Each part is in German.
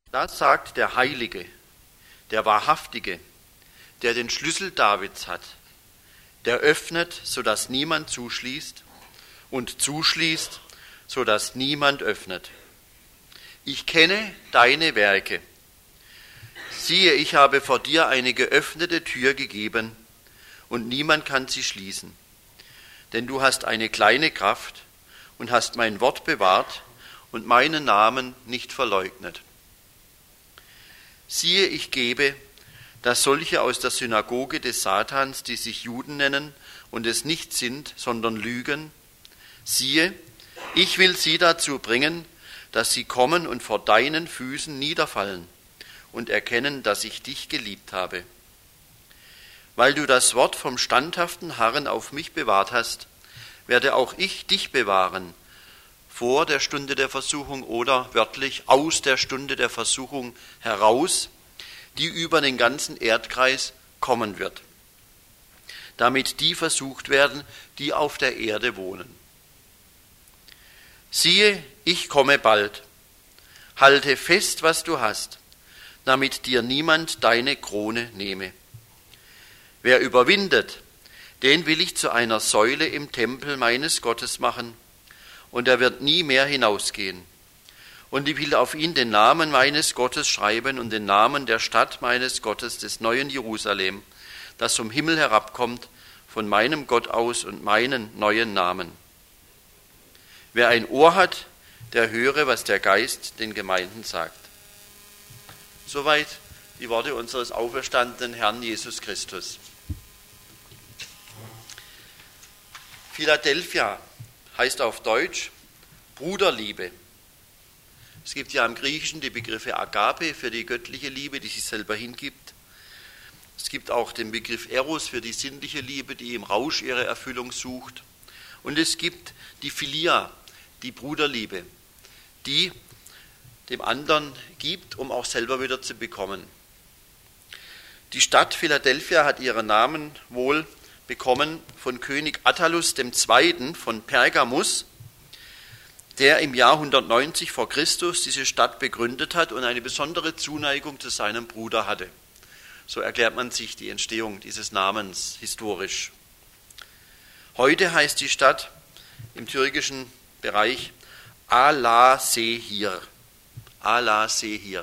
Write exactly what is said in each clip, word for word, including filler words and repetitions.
Das sagt der Heilige, der Wahrhaftige, der den Schlüssel Davids hat, der öffnet, sodass niemand zuschließt, und zuschließt, sodass niemand öffnet. Ich kenne deine Werke. Siehe, ich habe vor dir eine geöffnete Tür gegeben, und niemand kann sie schließen. Denn du hast eine kleine Kraft und hast mein Wort bewahrt und meinen Namen nicht verleugnet. Siehe, ich gebe, dass solche aus der Synagoge des Satans, die sich Juden nennen und es nicht sind, sondern lügen, siehe, ich will sie dazu bringen, dass sie kommen und vor deinen Füßen niederfallen und erkennen, dass ich dich geliebt habe. Weil du das Wort vom standhaften Harren auf mich bewahrt hast, werde auch ich dich bewahren, vor der Stunde der Versuchung oder wörtlich aus der Stunde der Versuchung heraus, die über den ganzen Erdkreis kommen wird, damit die versucht werden, die auf der Erde wohnen. Siehe, ich komme bald. Halte fest, was du hast, damit dir niemand deine Krone nehme. Wer überwindet, den will ich zu einer Säule im Tempel meines Gottes machen, und er wird nie mehr hinausgehen. Und ich will auf ihn den Namen meines Gottes schreiben und den Namen der Stadt meines Gottes, des neuen Jerusalem, das vom Himmel herabkommt, von meinem Gott aus und meinen neuen Namen. Wer ein Ohr hat, der höre, was der Geist den Gemeinden sagt. Soweit die Worte unseres auferstandenen Herrn Jesus Christus. Philadelphia heißt auf Deutsch Bruderliebe. Es gibt ja im Griechischen die Begriffe Agape für die göttliche Liebe, die sich selber hingibt. Es gibt auch den Begriff Eros für die sinnliche Liebe, die im Rausch ihre Erfüllung sucht. Und es gibt die Philia, die Bruderliebe, die dem anderen gibt, um auch selber wieder zu bekommen. Die Stadt Philadelphia hat ihren Namen wohl bekommen von König Attalus der Zweite. von Pergamus, der im Jahr hundertneunzig vor Christus diese Stadt begründet hat und eine besondere Zuneigung zu seinem Bruder hatte. So erklärt man sich die Entstehung dieses Namens historisch. Heute heißt die Stadt im türkischen Bereich Alasehir. Alasehir.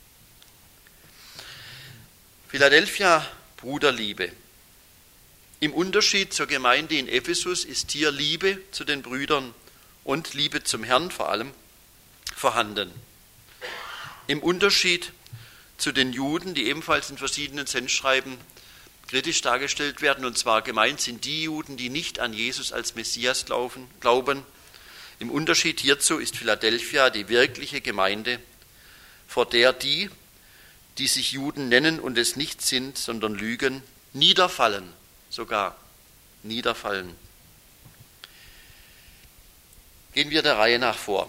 Philadelphia, Bruderliebe. Im Unterschied zur Gemeinde in Ephesus ist hier Liebe zu den Brüdern und Liebe zum Herrn vor allem vorhanden. Im Unterschied zu den Juden, die ebenfalls in verschiedenen Sendschreiben kritisch dargestellt werden, und zwar gemeint sind die Juden, die nicht an Jesus als Messias glauben. Im Unterschied hierzu ist Philadelphia die wirkliche Gemeinde, vor der die, die sich Juden nennen und es nicht sind, sondern lügen, niederfallen, sogar niederfallen. Gehen wir der Reihe nach vor.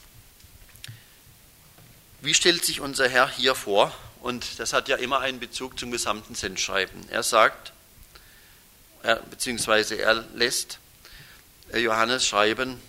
Wie stellt sich unser Herr hier vor? Und das hat ja immer einen Bezug zum gesamten Sendschreiben. Er sagt, er, beziehungsweise er lässt Johannes schreiben,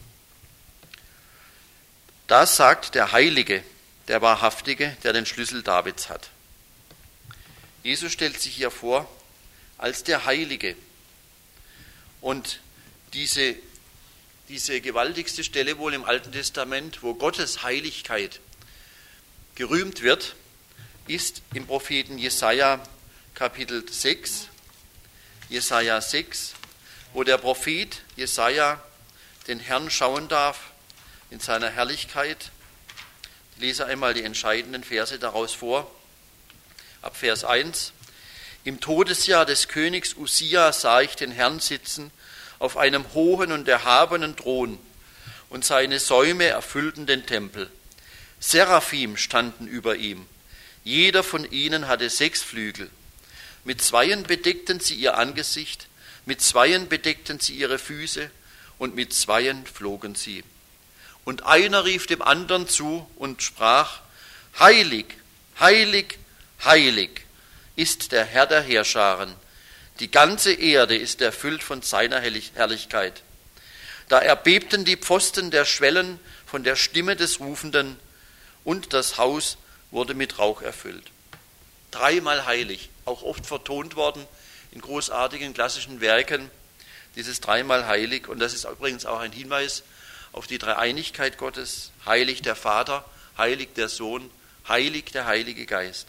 das sagt der Heilige, der Wahrhaftige, der den Schlüssel Davids hat. Jesus stellt sich hier vor als der Heilige. Und diese, diese gewaltigste Stelle wohl im Alten Testament, wo Gottes Heiligkeit gerühmt wird, ist im Propheten Jesaja Kapitel sechs, Jesaja sechs, wo der Prophet Jesaja den Herrn schauen darf in seiner Herrlichkeit. Ich lese einmal die entscheidenden Verse daraus vor. Ab Vers eins. Im Todesjahr des Königs Usia sah ich den Herrn sitzen auf einem hohen und erhabenen Thron, und seine Säume erfüllten den Tempel. Seraphim standen über ihm. Jeder von ihnen hatte sechs Flügel. Mit zweien bedeckten sie ihr Angesicht, mit zweien bedeckten sie ihre Füße, und mit zweien flogen sie. Und einer rief dem anderen zu und sprach, Heilig, heilig, heilig ist der Herr der Heerscharen. Die ganze Erde ist erfüllt von seiner Herrlichkeit. Da erbebten die Pfosten der Schwellen von der Stimme des Rufenden, und das Haus wurde mit Rauch erfüllt. Dreimal heilig, auch oft vertont worden in großartigen klassischen Werken, dieses dreimal heilig. Und das ist übrigens auch ein Hinweis auf die Dreieinigkeit Gottes. Heilig der Vater, heilig der Sohn, heilig der Heilige Geist.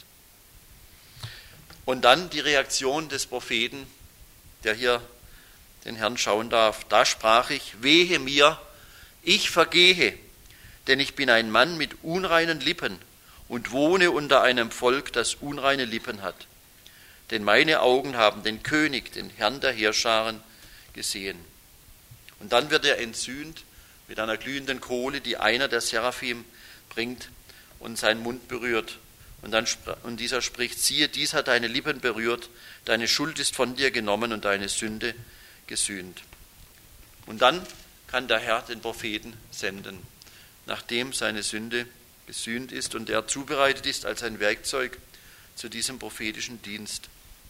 Und dann die Reaktion des Propheten, der hier den Herrn schauen darf. Da sprach ich, wehe mir, ich vergehe, denn ich bin ein Mann mit unreinen Lippen und wohne unter einem Volk, das unreine Lippen hat. Denn meine Augen haben den König, den Herrn der Heerscharen, gesehen. Und dann wird er entsühnt mit einer glühenden Kohle, die einer der Seraphim bringt und seinen Mund berührt. Und, dann, und dieser spricht, siehe, dies hat deine Lippen berührt, deine Schuld ist von dir genommen und deine Sünde gesühnt. Und dann kann der Herr den Propheten senden, nachdem seine Sünde gesühnt ist und er zubereitet ist als ein Werkzeug zu diesem prophetischen Dienst.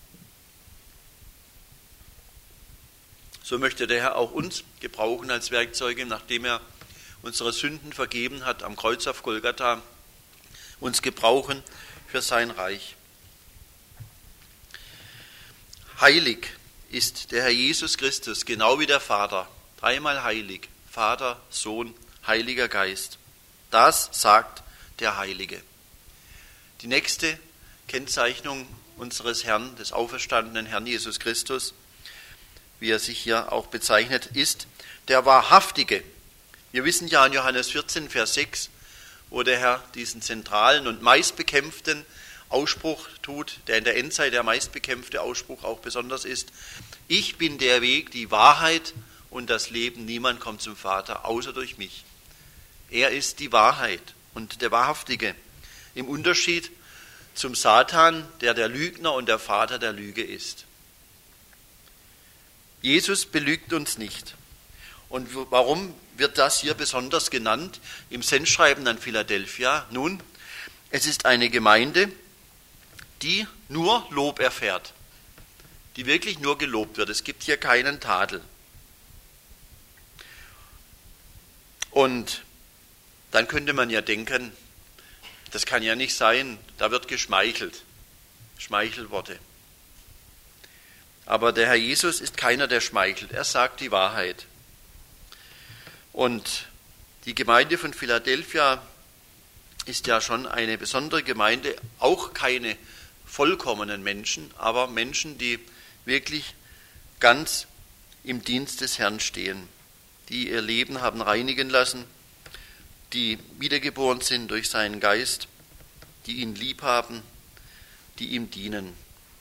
So möchte der Herr auch uns gebrauchen als Werkzeuge, nachdem er unsere Sünden vergeben hat am Kreuz auf Golgatha, uns gebrauchen für sein Reich. Heilig ist der Herr Jesus Christus, genau wie der Vater, dreimal heilig, Vater, Sohn, Heiliger Geist. Das sagt der Heilige. Die nächste Kennzeichnung unseres Herrn, des auferstandenen Herrn Jesus Christus, wie er sich hier auch bezeichnet, ist der Wahrhaftige. Wir wissen ja in Johannes vierzehn, Vers sechs, wo der Herr diesen zentralen und meistbekämpften Ausspruch tut, der in der Endzeit der meistbekämpfte Ausspruch auch besonders ist. Ich bin der Weg, die Wahrheit und das Leben. Niemand kommt zum Vater, außer durch mich. Er ist die Wahrheit und der Wahrhaftige. Im Unterschied zum Satan, der der Lügner und der Vater der Lüge ist. Jesus belügt uns nicht. Und warum wird das hier besonders genannt im Sendschreiben an Philadelphia? Nun, es ist eine Gemeinde, die nur Lob erfährt, die wirklich nur gelobt wird. Es gibt hier keinen Tadel. Und dann könnte man ja denken, das kann ja nicht sein, da wird geschmeichelt, Schmeichelworte. Aber der Herr Jesus ist keiner, der schmeichelt, er sagt die Wahrheit. Und die Gemeinde von Philadelphia ist ja schon eine besondere Gemeinde, auch keine vollkommenen Menschen, aber Menschen, die wirklich ganz im Dienst des Herrn stehen, die ihr Leben haben reinigen lassen, die wiedergeboren sind durch seinen Geist, die ihn lieb haben, die ihm dienen.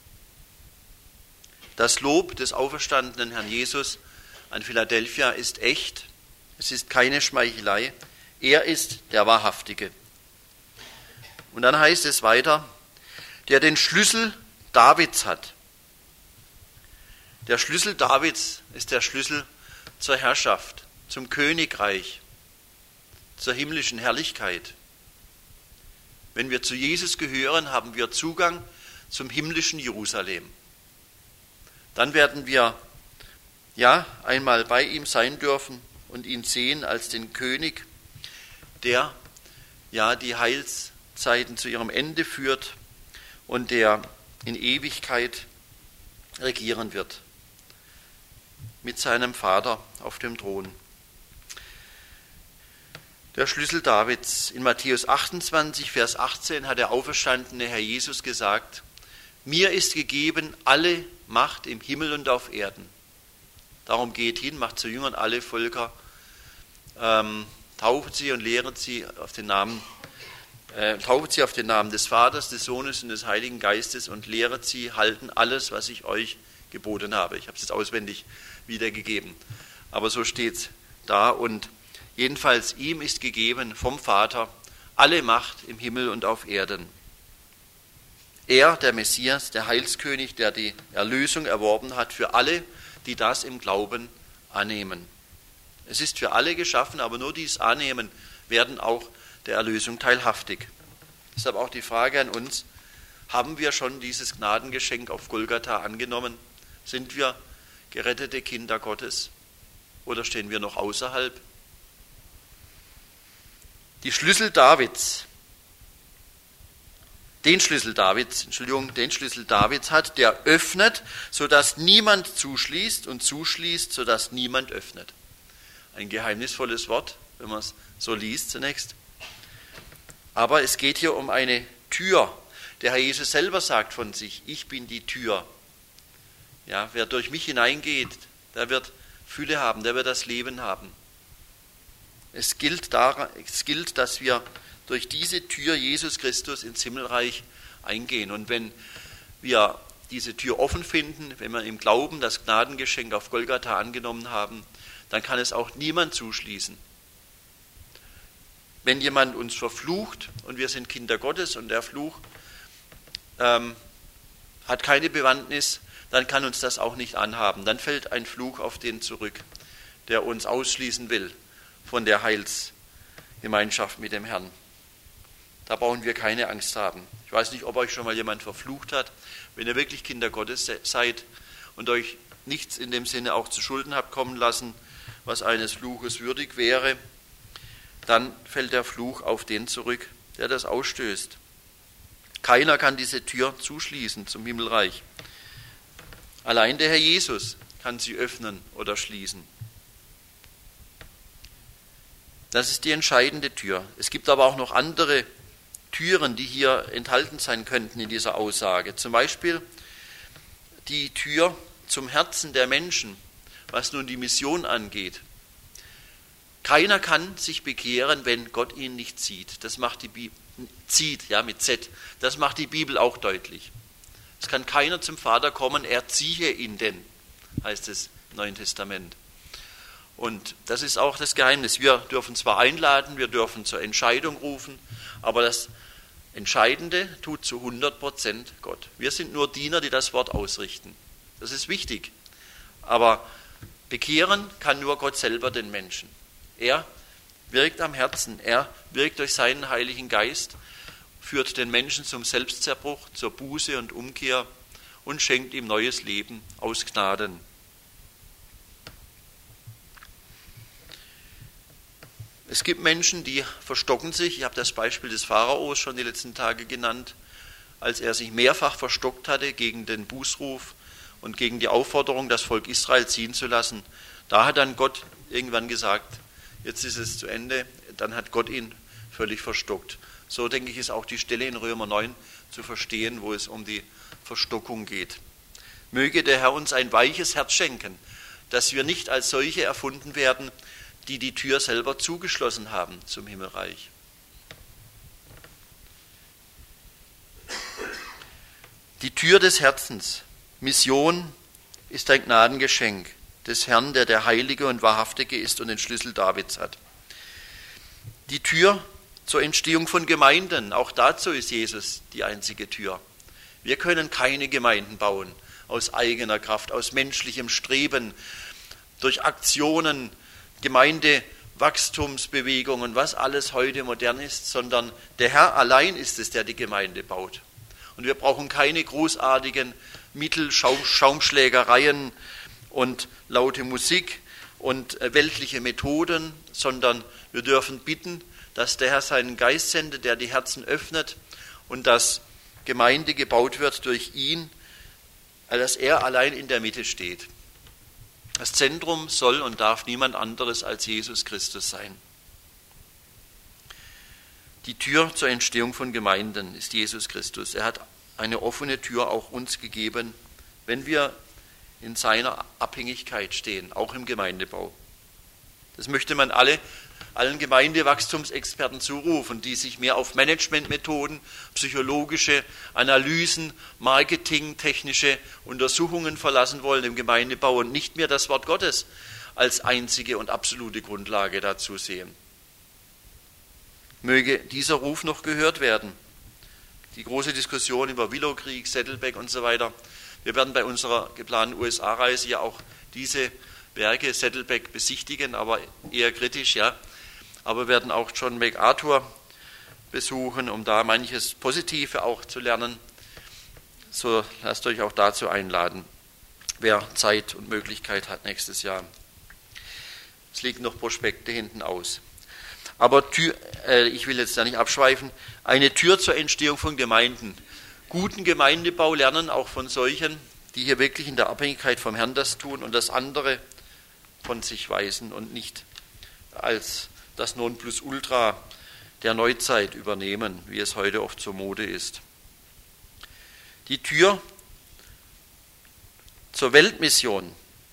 Das Lob des auferstandenen Herrn Jesus an Philadelphia ist echt, es ist keine Schmeichelei, er ist der Wahrhaftige. Und dann heißt es weiter, der den Schlüssel Davids hat. Der Schlüssel Davids ist der Schlüssel zur Herrschaft, zum Königreich, zur himmlischen Herrlichkeit. Wenn wir zu Jesus gehören, haben wir Zugang zum himmlischen Jerusalem. Dann werden wir ja einmal bei ihm sein dürfen und ihn sehen als den König, der ja die Heilszeiten zu ihrem Ende führt und der in Ewigkeit regieren wird mit seinem Vater auf dem Thron. Der Schlüssel Davids. In Matthäus achtundzwanzig, Vers achtzehn hat der auferstandene Herr Jesus gesagt, mir ist gegeben alle Macht im Himmel und auf Erden. Darum geht hin, macht zu Jüngern alle Völker, ähm, tauft sie und lehret sie auf den Namen, äh, tauft sie auf den Namen des Vaters, des Sohnes und des Heiligen Geistes und lehret sie halten alles, was ich euch geboten habe. Ich habe es jetzt auswendig wiedergegeben, aber so steht es da. Und jedenfalls ihm ist gegeben vom Vater alle Macht im Himmel und auf Erden. Er, der Messias, der Heilskönig, der die Erlösung erworben hat für alle, die das im Glauben annehmen. Es ist für alle geschaffen, aber nur die es annehmen, werden auch der Erlösung teilhaftig. Deshalb auch die Frage an uns, haben wir schon dieses Gnadengeschenk auf Golgatha angenommen? Sind wir gerettete Kinder Gottes oder stehen wir noch außerhalb? Die Schlüssel Davids. den Schlüssel Davids, Entschuldigung, den Schlüssel Davids hat, der öffnet, sodass niemand zuschließt und zuschließt, sodass niemand öffnet. Ein geheimnisvolles Wort, wenn man es so liest zunächst. Aber es geht hier um eine Tür. Der Herr Jesus selber sagt von sich, ich bin die Tür. Ja, wer durch mich hineingeht, der wird Fülle haben, der wird das Leben haben. Es gilt, daran, es gilt, dass wir durch diese Tür Jesus Christus ins Himmelreich eingehen. Und wenn wir diese Tür offen finden, wenn wir im Glauben das Gnadengeschenk auf Golgatha angenommen haben, dann kann es auch niemand zuschließen. Wenn jemand uns verflucht und wir sind Kinder Gottes und der Fluch ähm, hat keine Bewandtnis, dann kann uns das auch nicht anhaben. Dann fällt ein Fluch auf den zurück, der uns ausschließen will von der Heilsgemeinschaft mit dem Herrn. Da brauchen wir keine Angst haben. Ich weiß nicht, ob euch schon mal jemand verflucht hat. Wenn ihr wirklich Kinder Gottes seid und euch nichts in dem Sinne auch zu Schulden habt kommen lassen, was eines Fluches würdig wäre, dann fällt der Fluch auf den zurück, der das ausstößt. Keiner kann diese Tür zuschließen zum Himmelreich. Allein der Herr Jesus kann sie öffnen oder schließen. Das ist die entscheidende Tür. Es gibt aber auch noch andere Türen, die hier enthalten sein könnten in dieser Aussage. Zum Beispiel die Tür zum Herzen der Menschen, was nun die Mission angeht. Keiner kann sich bekehren, wenn Gott ihn nicht zieht. Das macht die Bibel, zieht, ja, mit Z. Das macht die Bibel auch deutlich. Es kann keiner zum Vater kommen, er ziehe ihn denn, heißt es im Neuen Testament. Und das ist auch das Geheimnis. Wir dürfen zwar einladen, wir dürfen zur Entscheidung rufen, aber das Entscheidende tut zu hundert Prozent Gott. Wir sind nur Diener, die das Wort ausrichten. Das ist wichtig. Aber bekehren kann nur Gott selber den Menschen. Er wirkt am Herzen, er wirkt durch seinen Heiligen Geist, führt den Menschen zum Selbstzerbruch, zur Buße und Umkehr und schenkt ihm neues Leben aus Gnaden. Es gibt Menschen, die verstocken sich. Ich habe das Beispiel des Pharaos schon die letzten Tage genannt, als er sich mehrfach verstockt hatte gegen den Bußruf und gegen die Aufforderung, das Volk Israel ziehen zu lassen. Da hat dann Gott irgendwann gesagt, jetzt ist es zu Ende. Dann hat Gott ihn völlig verstockt. So, denke ich, ist auch die Stelle in Römer neun zu verstehen, wo es um die Verstockung geht. Möge der Herr uns ein weiches Herz schenken, dass wir nicht als solche erfunden werden, die die Tür selber zugeschlossen haben zum Himmelreich. Die Tür des Herzens. Mission ist ein Gnadengeschenk des Herrn, der der Heilige und Wahrhaftige ist und den Schlüssel Davids hat. Die Tür zur Entstehung von Gemeinden, auch dazu ist Jesus die einzige Tür. Wir können keine Gemeinden bauen aus eigener Kraft, aus menschlichem Streben, durch Aktionen, Gemeindewachstumsbewegungen, was alles heute modern ist, sondern der Herr allein ist es, der die Gemeinde baut. Und wir brauchen keine großartigen Mittel, Schaum, Schaumschlägereien und laute Musik und weltliche Methoden, sondern wir dürfen bitten, dass der Herr seinen Geist sendet, der die Herzen öffnet und dass Gemeinde gebaut wird durch ihn, dass er allein in der Mitte steht. Das Zentrum soll und darf niemand anderes als Jesus Christus sein. Die Tür zur Entstehung von Gemeinden ist Jesus Christus. Er hat eine offene Tür auch uns gegeben, wenn wir in seiner Abhängigkeit stehen, auch im Gemeindebau. Das möchte man alle, allen Gemeindewachstumsexperten zurufen, die sich mehr auf Managementmethoden, psychologische Analysen, marketingtechnische Untersuchungen verlassen wollen im Gemeindebau und nicht mehr das Wort Gottes als einzige und absolute Grundlage dazu sehen. Möge dieser Ruf noch gehört werden. Die große Diskussion über Willow Creek, Saddleback und so weiter. Wir werden bei unserer geplanten U S A-Reise ja auch diese Werke Saddleback besichtigen, aber eher kritisch, ja. Aber wir werden auch John MacArthur besuchen, um da manches Positive auch zu lernen. So lasst euch auch dazu einladen, wer Zeit und Möglichkeit hat nächstes Jahr. Es liegen noch Prospekte hinten aus. Aber Tür, äh, ich will jetzt da nicht abschweifen, eine Tür zur Entstehung von Gemeinden. Guten Gemeindebau lernen auch von solchen, die hier wirklich in der Abhängigkeit vom Herrn das tun und das andere von sich weisen und nicht als das Nonplusultra der Neuzeit übernehmen, wie es heute oft zur Mode ist. Die Tür zur Weltmission.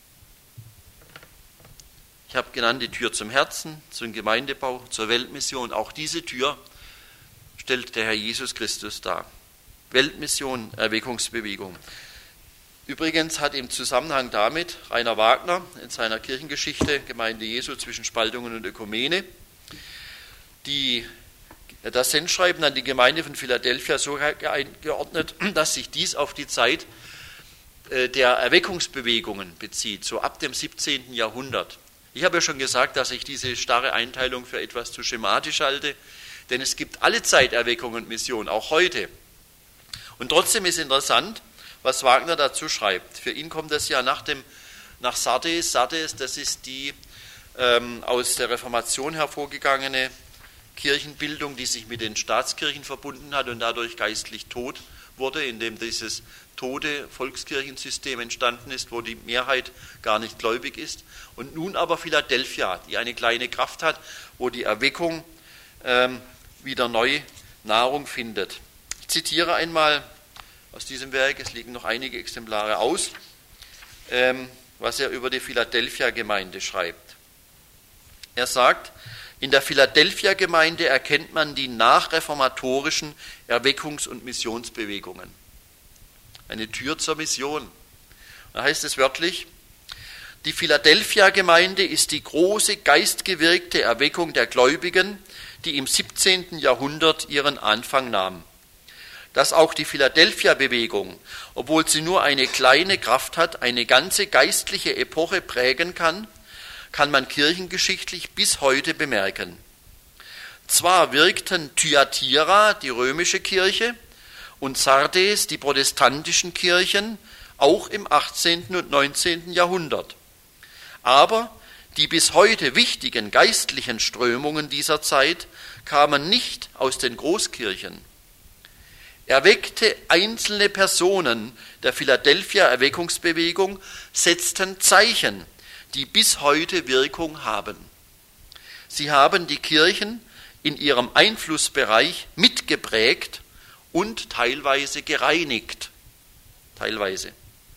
Ich habe genannt die Tür zum Herzen, zum Gemeindebau, zur Weltmission. Auch diese Tür stellt der Herr Jesus Christus dar. Weltmission, Erweckungsbewegung. Übrigens hat im Zusammenhang damit Rainer Wagner in seiner Kirchengeschichte Gemeinde Jesu zwischen Spaltungen und Ökumene die, das Sendschreiben an die Gemeinde von Philadelphia so geordnet, dass sich dies auf die Zeit der Erweckungsbewegungen bezieht, so ab dem siebzehnten Jahrhundert. Ich habe ja schon gesagt, dass ich diese starre Einteilung für etwas zu schematisch halte, denn es gibt alle Zeit Erweckung und Mission, auch heute. Und trotzdem ist interessant, was Wagner dazu schreibt. Für ihn kommt das ja nach, dem, nach Sardes. Sardes, das ist die ähm, aus der Reformation hervorgegangene Kirchenbildung, die sich mit den Staatskirchen verbunden hat und dadurch geistlich tot wurde, indem dieses tote Volkskirchensystem entstanden ist, wo die Mehrheit gar nicht gläubig ist. Und nun aber Philadelphia, die eine kleine Kraft hat, wo die Erweckung ähm, wieder neu Nahrung findet. Ich zitiere einmal aus diesem Werk, es liegen noch einige Exemplare aus, ähm, was er über die Philadelphia-Gemeinde schreibt. Er sagt, in der Philadelphia-Gemeinde erkennt man die nachreformatorischen Erweckungs- und Missionsbewegungen. Eine Tür zur Mission. Da heißt es wörtlich, die Philadelphia-Gemeinde ist die große geistgewirkte Erweckung der Gläubigen, die im siebzehnten Jahrhundert ihren Anfang nahm. Dass auch die Philadelphia-Bewegung, obwohl sie nur eine kleine Kraft hat, eine ganze geistliche Epoche prägen kann, kann man kirchengeschichtlich bis heute bemerken. Zwar wirkten Thyatira, die römische Kirche, und Sardes, die protestantischen Kirchen, auch im achtzehnten und neunzehnten Jahrhundert. Aber die bis heute wichtigen geistlichen Strömungen dieser Zeit kamen nicht aus den Großkirchen. Erweckte einzelne Personen der Philadelphia-Erweckungsbewegung setzten Zeichen, die bis heute Wirkung haben. Sie haben die Kirchen in ihrem Einflussbereich mitgeprägt und teilweise gereinigt. Teilweise.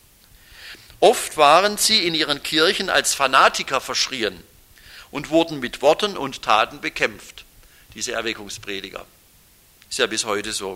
Oft waren sie in ihren Kirchen als Fanatiker verschrien und wurden mit Worten und Taten bekämpft, diese Erweckungsprediger. Ist ja bis heute so.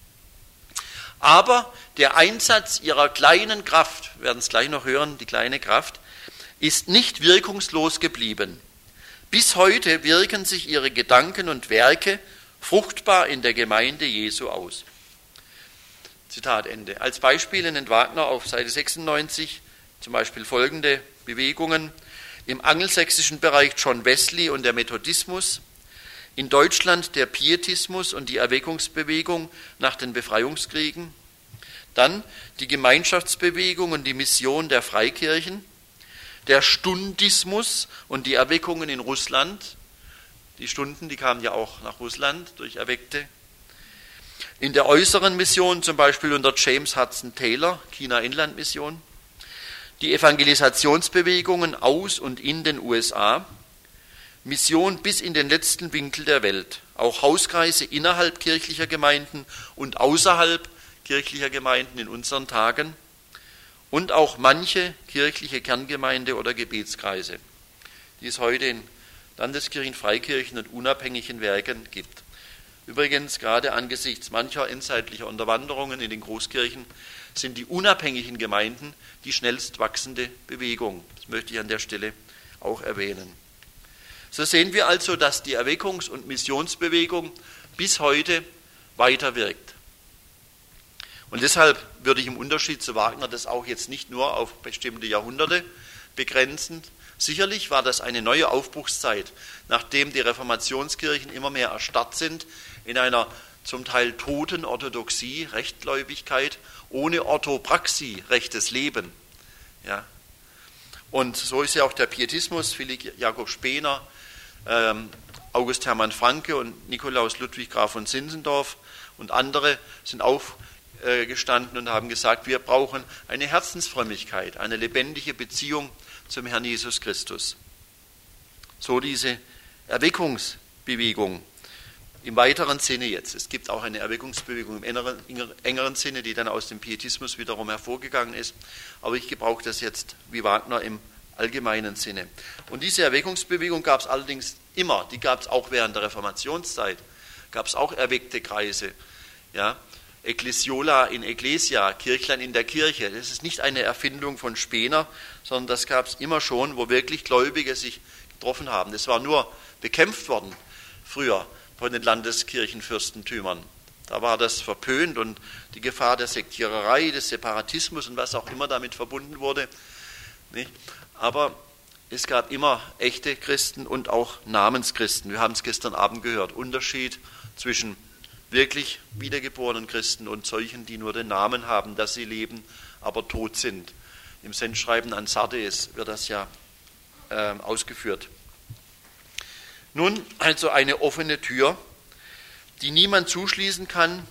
Aber der Einsatz ihrer kleinen Kraft, wir werden es gleich noch hören, die kleine Kraft, ist nicht wirkungslos geblieben. Bis heute wirken sich ihre Gedanken und Werke fruchtbar in der Gemeinde Jesu aus. Zitat Ende. Als Beispiele nennt Wagner auf Seite sechsundneunzig zum Beispiel folgende Bewegungen. Im angelsächsischen Bereich John Wesley und der Methodismus, in Deutschland der Pietismus und die Erweckungsbewegung nach den Befreiungskriegen, dann die Gemeinschaftsbewegung und die Mission der Freikirchen, der Stundismus und die Erweckungen in Russland, die Stunden, die kamen ja auch nach Russland durch Erweckte, in der äußeren Mission zum Beispiel unter James Hudson Taylor, China-Inland-Mission, die Evangelisationsbewegungen aus und in den U S A, Mission bis in den letzten Winkel der Welt, auch Hauskreise innerhalb kirchlicher Gemeinden und außerhalb kirchlicher Gemeinden in unseren Tagen und auch manche kirchliche Kerngemeinde oder Gebetskreise, die es heute in Landeskirchen, Freikirchen und unabhängigen Werken gibt. Übrigens, gerade angesichts mancher endzeitlicher Unterwanderungen in den Großkirchen sind die unabhängigen Gemeinden die schnellst wachsende Bewegung. Das möchte ich an der Stelle auch erwähnen. So sehen wir also, dass die Erweckungs- und Missionsbewegung bis heute weiterwirkt. Und deshalb würde ich im Unterschied zu Wagner das auch jetzt nicht nur auf bestimmte Jahrhunderte begrenzen. Sicherlich war das eine neue Aufbruchszeit, nachdem die Reformationskirchen immer mehr erstarrt sind in einer zum Teil toten Orthodoxie, Rechtgläubigkeit, ohne Orthopraxie, rechtes Leben. Ja. Und so ist ja auch der Pietismus, Philipp Jakob Spener, ähm, August Hermann Francke und Nikolaus Ludwig Graf von Zinzendorf und andere sind aufgestanden und haben gesagt, wir brauchen eine Herzensfrömmigkeit, eine lebendige Beziehung zum Herrn Jesus Christus. So diese Erweckungsbewegung im weiteren Sinne jetzt. Es gibt auch eine Erweckungsbewegung im engeren, engeren Sinne, die dann aus dem Pietismus wiederum hervorgegangen ist. Aber ich gebrauche das jetzt wie Wagner im allgemeinen Sinne. Und diese Erweckungsbewegung gab es allerdings immer. Die gab es auch während der Reformationszeit. Gab es auch erweckte Kreise. Ja? Ecclesiola in Ecclesia, Kirchlein in der Kirche. Das ist nicht eine Erfindung von Spener, sondern das gab es immer schon, wo wirklich Gläubige sich getroffen haben. Das war nur bekämpft worden früher von den Landeskirchenfürstentümern. Da war das verpönt und die Gefahr der Sektiererei, des Separatismus und was auch immer damit verbunden wurde. Nicht? Aber es gab immer echte Christen und auch Namenschristen. Wir haben es gestern Abend gehört. Unterschied zwischen wirklich wiedergeborenen Christen und solchen, die nur den Namen haben, dass sie leben, aber tot sind. Im Sendschreiben an Sardes wird das ja äh, ausgeführt. Nun, also eine offene Tür, die niemand zuschließen kann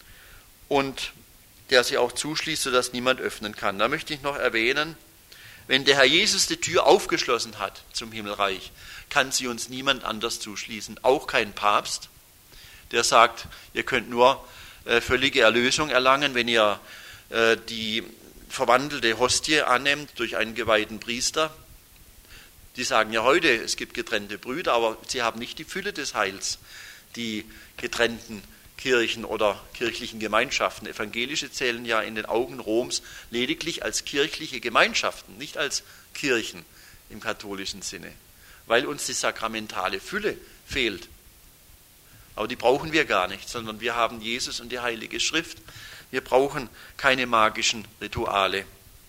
und der sie auch zuschließt, sodass niemand öffnen kann. Da möchte ich noch erwähnen, wenn der Herr Jesus die Tür aufgeschlossen hat zum Himmelreich, kann sie uns niemand anders zuschließen, auch kein Papst, der sagt, ihr könnt nur äh, völlige Erlösung erlangen, wenn ihr äh, die verwandelte Hostie annehmt durch einen geweihten Priester. Die sagen ja heute, es gibt getrennte Brüder, aber sie haben nicht die Fülle des Heils, die getrennten Kirchen oder kirchlichen Gemeinschaften. Evangelische zählen ja in den Augen Roms lediglich als kirchliche Gemeinschaften, nicht als Kirchen im katholischen Sinne, weil uns die sakramentale Fülle fehlt. Aber die brauchen wir gar nicht, sondern wir haben Jesus und die Heilige Schrift. Wir brauchen keine magischen Rituale.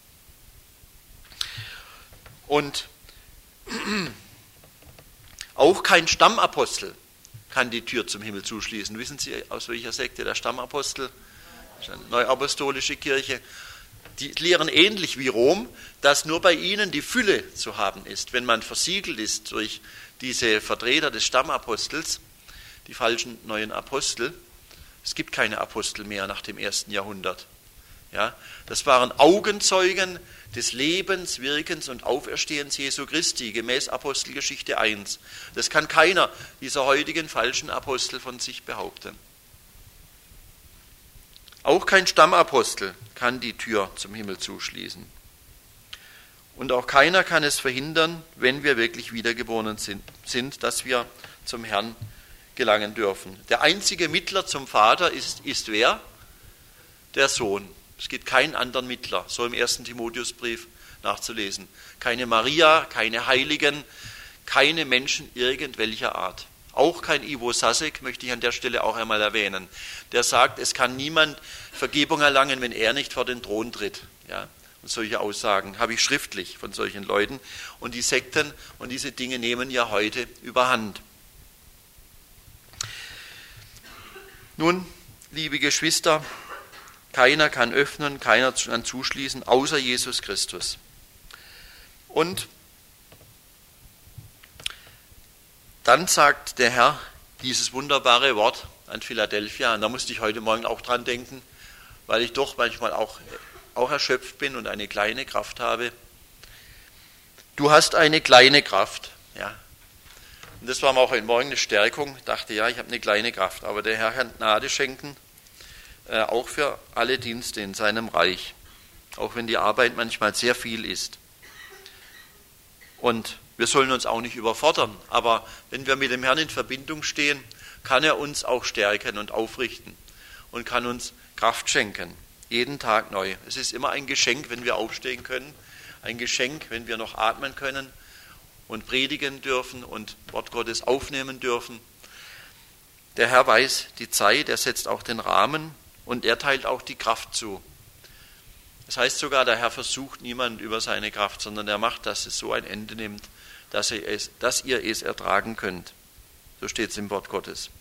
Und auch kein Stammapostel kann die Tür zum Himmel zuschließen. Wissen Sie, aus welcher Sekte der Stammapostel? Das ist eine neuapostolische Kirche. Die lehren ähnlich wie Rom, dass nur bei ihnen die Fülle zu haben ist. Wenn man versiegelt ist durch diese Vertreter des Stammapostels, die falschen neuen Apostel, es gibt keine Apostel mehr nach dem ersten Jahrhundert. Ja, das waren Augenzeugen des Lebens, Wirkens und Auferstehens Jesu Christi, gemäß Apostelgeschichte eins. Das kann keiner dieser heutigen falschen Apostel von sich behaupten. Auch kein Stammapostel kann die Tür zum Himmel zuschließen. Und auch keiner kann es verhindern, wenn wir wirklich wiedergeboren sind, sind dass wir zum Herrn gelangen dürfen. Der einzige Mittler zum Vater ist, ist wer? Der Sohn. Es gibt keinen anderen Mittler, so im ersten Timotheusbrief nachzulesen. Keine Maria, keine Heiligen, keine Menschen irgendwelcher Art. Auch kein Ivo Sasek, möchte ich an der Stelle auch einmal erwähnen. Der sagt, es kann niemand Vergebung erlangen, wenn er nicht vor den Thron tritt. Ja, und solche Aussagen habe ich schriftlich von solchen Leuten. Und die Sekten und diese Dinge nehmen ja heute überhand. Nun, liebe Geschwister, keiner kann öffnen, keiner kann zuschließen, außer Jesus Christus. Und dann sagt der Herr dieses wunderbare Wort an Philadelphia, und da musste ich heute Morgen auch dran denken, weil ich doch manchmal auch, auch erschöpft bin und eine kleine Kraft habe. Du hast eine kleine Kraft. Ja. Und das war mir auch heute Morgen eine Stärkung. Ich dachte, ja, ich habe eine kleine Kraft, aber der Herr kann Gnade schenken, äh, auch für alle Dienste in seinem Reich, auch wenn die Arbeit manchmal sehr viel ist. Und wir sollen uns auch nicht überfordern, aber wenn wir mit dem Herrn in Verbindung stehen, kann er uns auch stärken und aufrichten und kann uns Kraft schenken, jeden Tag neu. Es ist immer ein Geschenk, wenn wir aufstehen können, ein Geschenk, wenn wir noch atmen können und predigen dürfen und Wort Gottes aufnehmen dürfen. Der Herr weiß die Zeit, er setzt auch den Rahmen und er teilt auch die Kraft zu. Das heißt sogar, der Herr versucht niemand über seine Kraft, sondern er macht, dass es so ein Ende nimmt, dass ihr es, dass ihr es ertragen könnt. So steht es im Wort Gottes.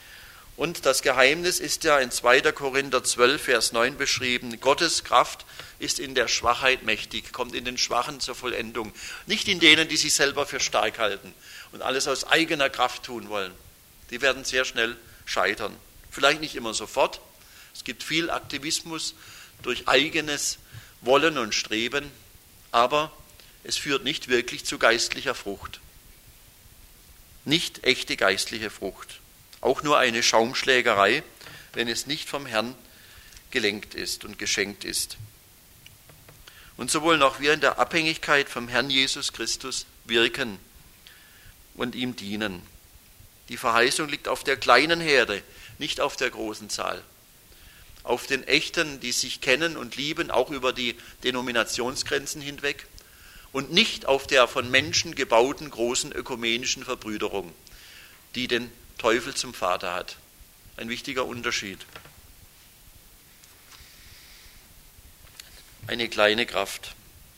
Und das Geheimnis ist ja in zweiter Korinther zwölf, Vers neun beschrieben. Gottes Kraft ist in der Schwachheit mächtig, kommt in den Schwachen zur Vollendung. Nicht in denen, die sich selber für stark halten und alles aus eigener Kraft tun wollen. Die werden sehr schnell scheitern. Vielleicht nicht immer sofort. Es gibt viel Aktivismus durch eigenes Wollen und Streben, aber es führt nicht wirklich zu geistlicher Frucht. Nicht echte geistliche Frucht. Auch nur eine Schaumschlägerei, wenn es nicht vom Herrn gelenkt ist und geschenkt ist. Und so wollen auch wir in der Abhängigkeit vom Herrn Jesus Christus wirken und ihm dienen. Die Verheißung liegt auf der kleinen Herde, nicht auf der großen Zahl. Auf den Echten, die sich kennen und lieben, auch über die Denominationsgrenzen hinweg, und nicht auf der von Menschen gebauten großen ökumenischen Verbrüderung, die den Teufel zum Vater hat. Ein wichtiger Unterschied. Eine kleine Kraft.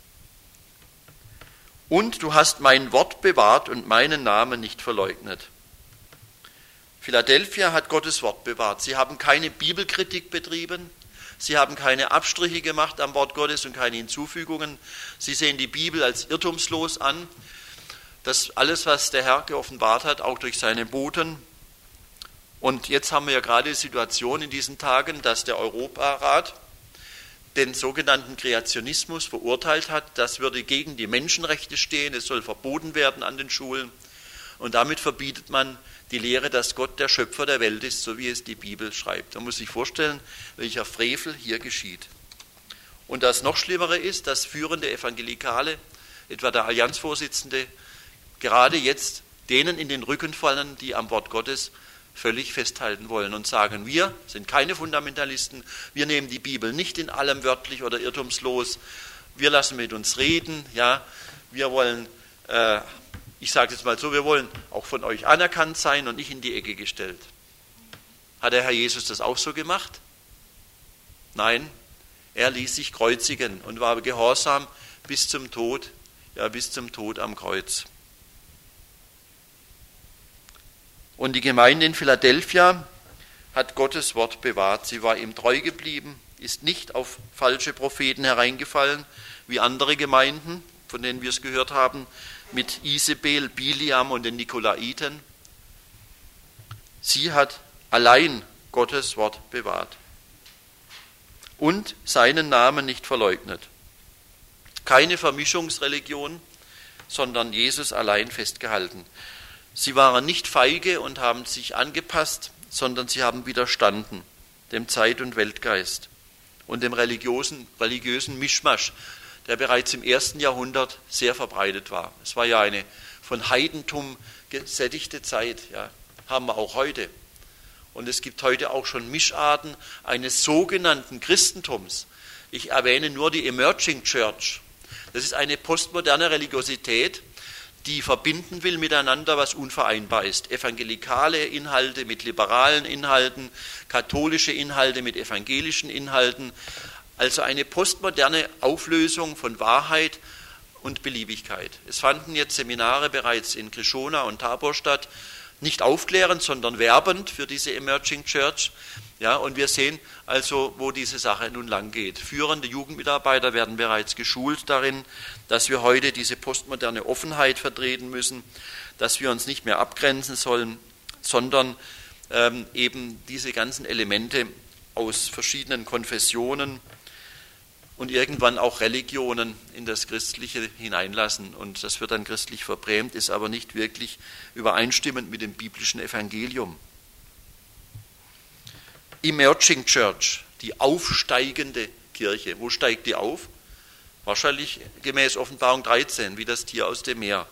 Und du hast mein Wort bewahrt und meinen Namen nicht verleugnet. Philadelphia hat Gottes Wort bewahrt. Sie haben keine Bibelkritik betrieben. Sie haben keine Abstriche gemacht am Wort Gottes und keine Hinzufügungen. Sie sehen die Bibel als irrtumslos an. Das alles, was der Herr geoffenbart hat, auch durch seine Boten. Und jetzt haben wir ja gerade die Situation in diesen Tagen, dass der Europarat den sogenannten Kreationismus verurteilt hat. Das würde gegen die Menschenrechte stehen. Es soll verboten werden an den Schulen. Und damit verbietet man die Lehre, dass Gott der Schöpfer der Welt ist, so wie es die Bibel schreibt. Man muss sich vorstellen, welcher Frevel hier geschieht. Und das noch Schlimmere ist, dass führende Evangelikale, etwa der Allianzvorsitzende, gerade jetzt denen in den Rücken fallen, die am Wort Gottes völlig festhalten wollen und sagen, wir sind keine Fundamentalisten, wir nehmen die Bibel nicht in allem wörtlich oder irrtumslos, wir lassen mit uns reden, ja, wir wollen, äh, ich sage jetzt mal so, wir wollen auch von euch anerkannt sein und nicht in die Ecke gestellt. Hat der Herr Jesus das auch so gemacht? Nein, er ließ sich kreuzigen und war gehorsam bis zum Tod, ja bis zum Tod am Kreuz. Und die Gemeinde in Philadelphia hat Gottes Wort bewahrt. Sie war ihm treu geblieben, ist nicht auf falsche Propheten hereingefallen, wie andere Gemeinden, von denen wir es gehört haben, mit Isabel, Biliam und den Nikolaiten. Sie hat allein Gottes Wort bewahrt und seinen Namen nicht verleugnet. Keine Vermischungsreligion, sondern Jesus allein festgehalten. Sie waren nicht feige und haben sich angepasst, sondern sie haben widerstanden dem Zeit- und Weltgeist und dem religiösen, religiösen Mischmasch, der bereits im ersten Jahrhundert sehr verbreitet war. Es war ja eine von Heidentum gesättigte Zeit, ja, haben wir auch heute. Und es gibt heute auch schon Mischarten eines sogenannten Christentums. Ich erwähne nur die Emerging Church. Das ist eine postmoderne Religiosität, die verbinden will miteinander, was unvereinbar ist. Evangelikale Inhalte mit liberalen Inhalten, katholische Inhalte mit evangelischen Inhalten. Also eine postmoderne Auflösung von Wahrheit und Beliebigkeit. Es fanden jetzt Seminare bereits in Krishona und Tabor statt, nicht aufklärend, sondern werbend für diese Emerging Church. Ja, und wir sehen also, wo diese Sache nun lang geht. Führende Jugendmitarbeiter werden bereits geschult darin, dass wir heute diese postmoderne Offenheit vertreten müssen, dass wir uns nicht mehr abgrenzen sollen, sondern ähm, eben diese ganzen Elemente aus verschiedenen Konfessionen und irgendwann auch Religionen in das Christliche hineinlassen. Und das wird dann christlich verbrämt, ist aber nicht wirklich übereinstimmend mit dem biblischen Evangelium. Emerging Church, die aufsteigende Kirche. Wo steigt die auf? Wahrscheinlich gemäß Offenbarung dreizehn, wie das Tier aus dem Meer.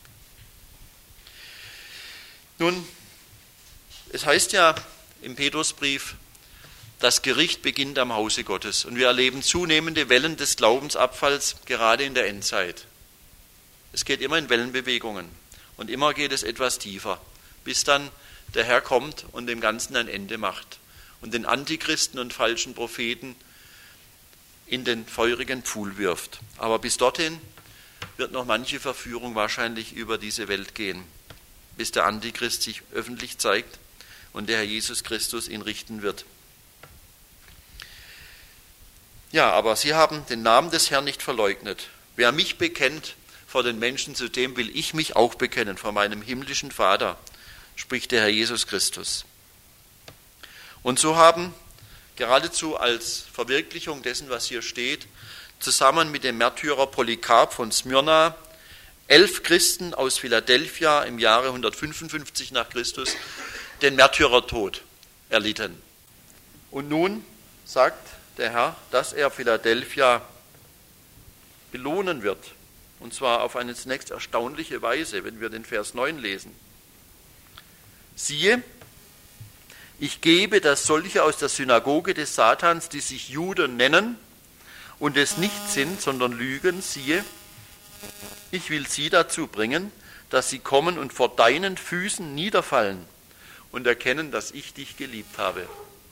Nun, es heißt ja im Petrusbrief, das Gericht beginnt am Hause Gottes. Und wir erleben zunehmende Wellen des Glaubensabfalls, gerade in der Endzeit. Es geht immer in Wellenbewegungen und immer geht es etwas tiefer, bis dann der Herr kommt und dem Ganzen ein Ende macht und den Antichristen und falschen Propheten in den feurigen Pfuhl wirft. Aber bis dorthin wird noch manche Verführung wahrscheinlich über diese Welt gehen, bis der Antichrist sich öffentlich zeigt und der Herr Jesus Christus ihn richten wird. Ja, aber sie haben den Namen des Herrn nicht verleugnet. Wer mich bekennt vor den Menschen, zu dem will ich mich auch bekennen, vor meinem himmlischen Vater, spricht der Herr Jesus Christus. Und so haben geradezu als Verwirklichung dessen, was hier steht, zusammen mit dem Märtyrer Polycarp von Smyrna, elf Christen aus Philadelphia im Jahre hundertfünfundfünfzig nach Christus den Märtyrertod erlitten. Und nun sagt der Herr, dass er Philadelphia belohnen wird, und zwar auf eine zunächst erstaunliche Weise, wenn wir den Vers neun lesen. Siehe, ich gebe, dass solche aus der Synagoge des Satans, die sich Juden nennen und es nicht sind, sondern lügen, siehe, ich will sie dazu bringen, dass sie kommen und vor deinen Füßen niederfallen und erkennen, dass ich dich geliebt habe.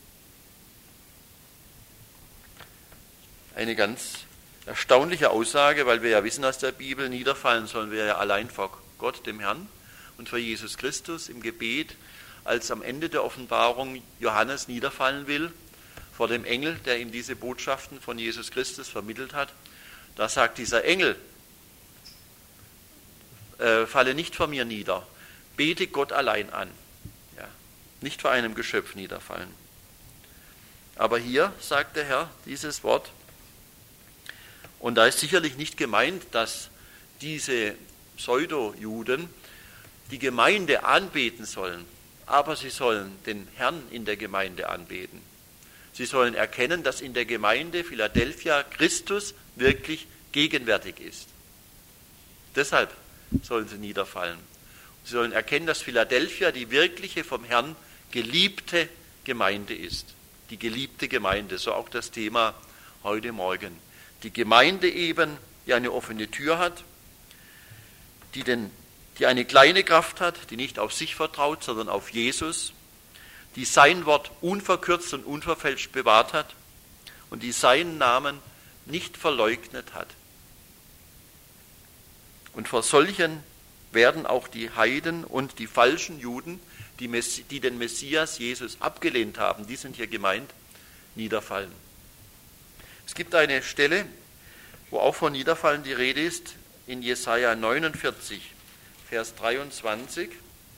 Eine ganz erstaunliche Aussage, weil wir ja wissen aus der Bibel, niederfallen sollen wir ja allein vor Gott, dem Herrn, und vor Jesus Christus im Gebet, als am Ende der Offenbarung Johannes niederfallen will, vor dem Engel, der ihm diese Botschaften von Jesus Christus vermittelt hat. Da sagt dieser Engel, äh, falle nicht vor mir nieder, bete Gott allein an. Ja, nicht vor einem Geschöpf niederfallen. Aber hier sagt der Herr dieses Wort, und da ist sicherlich nicht gemeint, dass diese Pseudo-Juden die Gemeinde anbeten sollen, aber sie sollen den Herrn in der Gemeinde anbeten. Sie sollen erkennen, dass in der Gemeinde Philadelphia Christus wirklich gegenwärtig ist. Deshalb sollen sie niederfallen. Sie sollen erkennen, dass Philadelphia die wirkliche vom Herrn geliebte Gemeinde ist. Die geliebte Gemeinde, so auch das Thema heute Morgen. Die Gemeinde eben, die eine offene Tür hat, die, den, die eine kleine Kraft hat, die nicht auf sich vertraut, sondern auf Jesus, die sein Wort unverkürzt und unverfälscht bewahrt hat und die seinen Namen nicht verleugnet hat. Und vor solchen werden auch die Heiden und die falschen Juden, die, Messi- die den Messias Jesus abgelehnt haben, die sind hier gemeint, niederfallen. Es gibt eine Stelle, wo auch von Niederfallen die Rede ist, in Jesaja neunundvierzig, Vers dreiundzwanzig.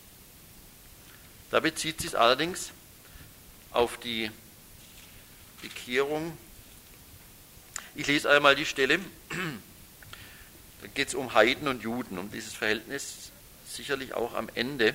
Da bezieht sich allerdings auf die Bekehrung. Ich lese einmal die Stelle. Da geht es um Heiden und Juden, um dieses Verhältnis sicherlich auch am Ende.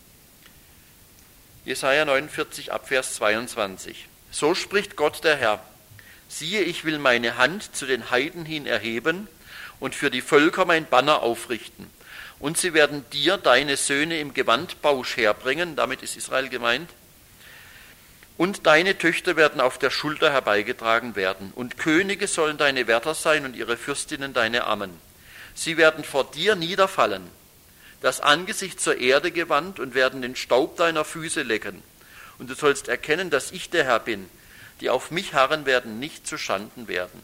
Jesaja neunundvierzig, ab Vers zweiundzwanzig. So spricht Gott der Herr. Siehe, ich will meine Hand zu den Heiden hin erheben und für die Völker mein Banner aufrichten. Und sie werden dir deine Söhne im Gewandbausch herbringen, damit ist Israel gemeint, und deine Töchter werden auf der Schulter herbeigetragen werden. Und Könige sollen deine Wärter sein und ihre Fürstinnen deine Ammen. Sie werden vor dir niederfallen, das Angesicht zur Erde gewandt und werden den Staub deiner Füße lecken. Und du sollst erkennen, dass ich der Herr bin. Die auf mich harren, werden nicht zu Schanden werden.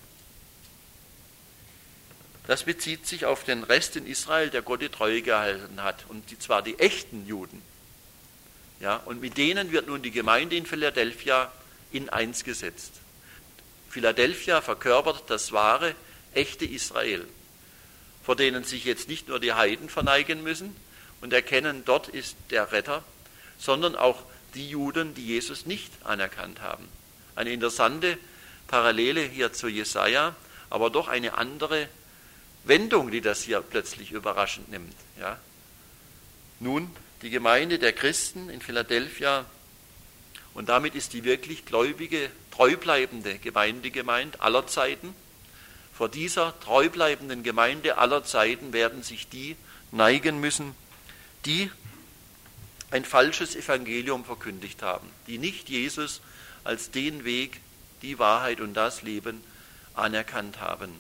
Das bezieht sich auf den Rest in Israel, der Gott die Treue gehalten hat, und die, zwar die echten Juden. Ja, und mit denen wird nun die Gemeinde in Philadelphia in eins gesetzt. Philadelphia verkörpert das wahre, echte Israel, vor denen sich jetzt nicht nur die Heiden verneigen müssen und erkennen, dort ist der Retter, sondern auch die Juden, die Jesus nicht anerkannt haben. Eine interessante Parallele hier zu Jesaja, aber doch eine andere Wendung, die das hier plötzlich überraschend nimmt. Ja. Nun, die Gemeinde der Christen in Philadelphia, und damit ist die wirklich gläubige, treubleibende Gemeinde gemeint, aller Zeiten. Vor dieser treubleibenden Gemeinde aller Zeiten werden sich die neigen müssen, die ein falsches Evangelium verkündigt haben, die nicht Jesus als den Weg, die Wahrheit und das Leben anerkannt haben.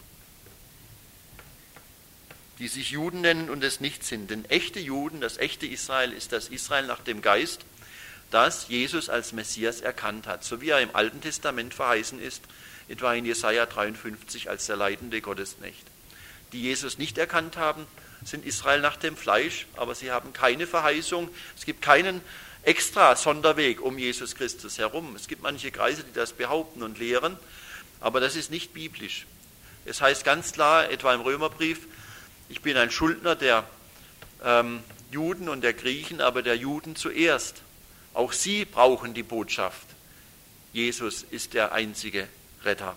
Die sich Juden nennen und es nicht sind. Denn echte Juden, das echte Israel, ist das Israel nach dem Geist, das Jesus als Messias erkannt hat, so wie er im Alten Testament verheißen ist, etwa in Jesaja dreiundfünfzig als der leitende Gottesknecht. Die Jesus nicht erkannt haben, sind Israel nach dem Fleisch, aber sie haben keine Verheißung, es gibt keinen extra Sonderweg um Jesus Christus herum. Es gibt manche Kreise, die das behaupten und lehren, Aber das ist nicht biblisch. Es heißt ganz klar, etwa im Römerbrief, ich bin ein Schuldner der ähm, Juden und der Griechen, aber der Juden zuerst. Auch sie brauchen die Botschaft. Jesus ist der einzige Retter.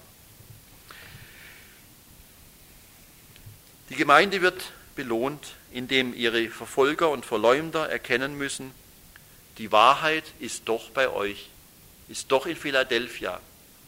Die Gemeinde wird belohnt, indem ihre Verfolger und Verleumder erkennen müssen, die Wahrheit ist doch bei euch, ist doch in Philadelphia.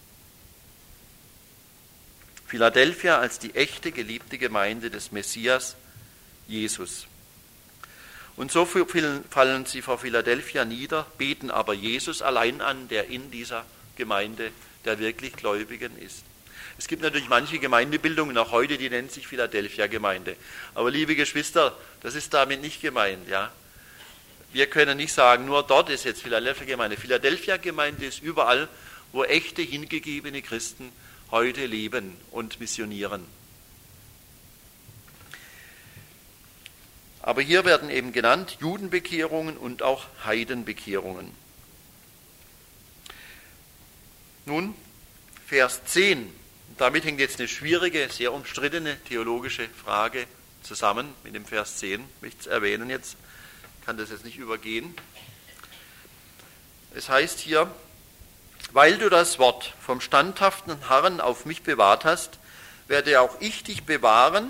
Philadelphia als die echte, geliebte Gemeinde des Messias, Jesus. Und so fallen sie vor Philadelphia nieder, beten aber Jesus allein an, der in dieser Gemeinde der wirklich Gläubigen ist. Es gibt natürlich manche Gemeindebildungen, auch heute, die nennen sich Philadelphia-Gemeinde. Aber liebe Geschwister, das ist damit nicht gemeint. Ja? Wir können nicht sagen, nur dort ist jetzt Philadelphia-Gemeinde. Philadelphia-Gemeinde ist überall, wo echte, hingegebene Christen heute leben und missionieren. Aber hier werden eben genannt Judenbekehrungen und auch Heidenbekehrungen. Nun, Vers zehn. Damit hängt jetzt eine schwierige, sehr umstrittene theologische Frage zusammen mit dem Vers zehn. Ich möchte es erwähnen jetzt, kann das jetzt nicht übergehen. Es heißt hier, weil du das Wort vom standhaften Harren auf mich bewahrt hast, werde auch ich dich bewahren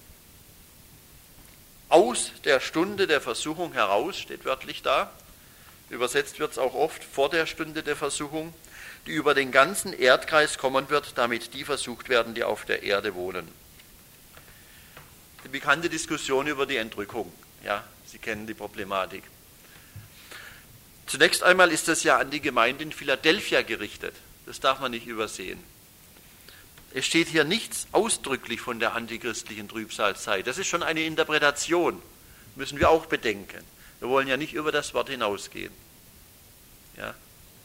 aus der Stunde der Versuchung heraus, steht wörtlich da. Übersetzt wird es auch oft vor der Stunde der Versuchung, die über den ganzen Erdkreis kommen wird, damit die versucht werden, die auf der Erde wohnen. Die bekannte Diskussion über die Entrückung. Ja, Sie kennen die Problematik. Zunächst einmal ist das ja an die Gemeinde in Philadelphia gerichtet. Das darf man nicht übersehen. Es steht hier nichts ausdrücklich von der antichristlichen Trübsalzeit. Das ist schon eine Interpretation, müssen wir auch bedenken. Wir wollen ja nicht über das Wort hinausgehen. Ja.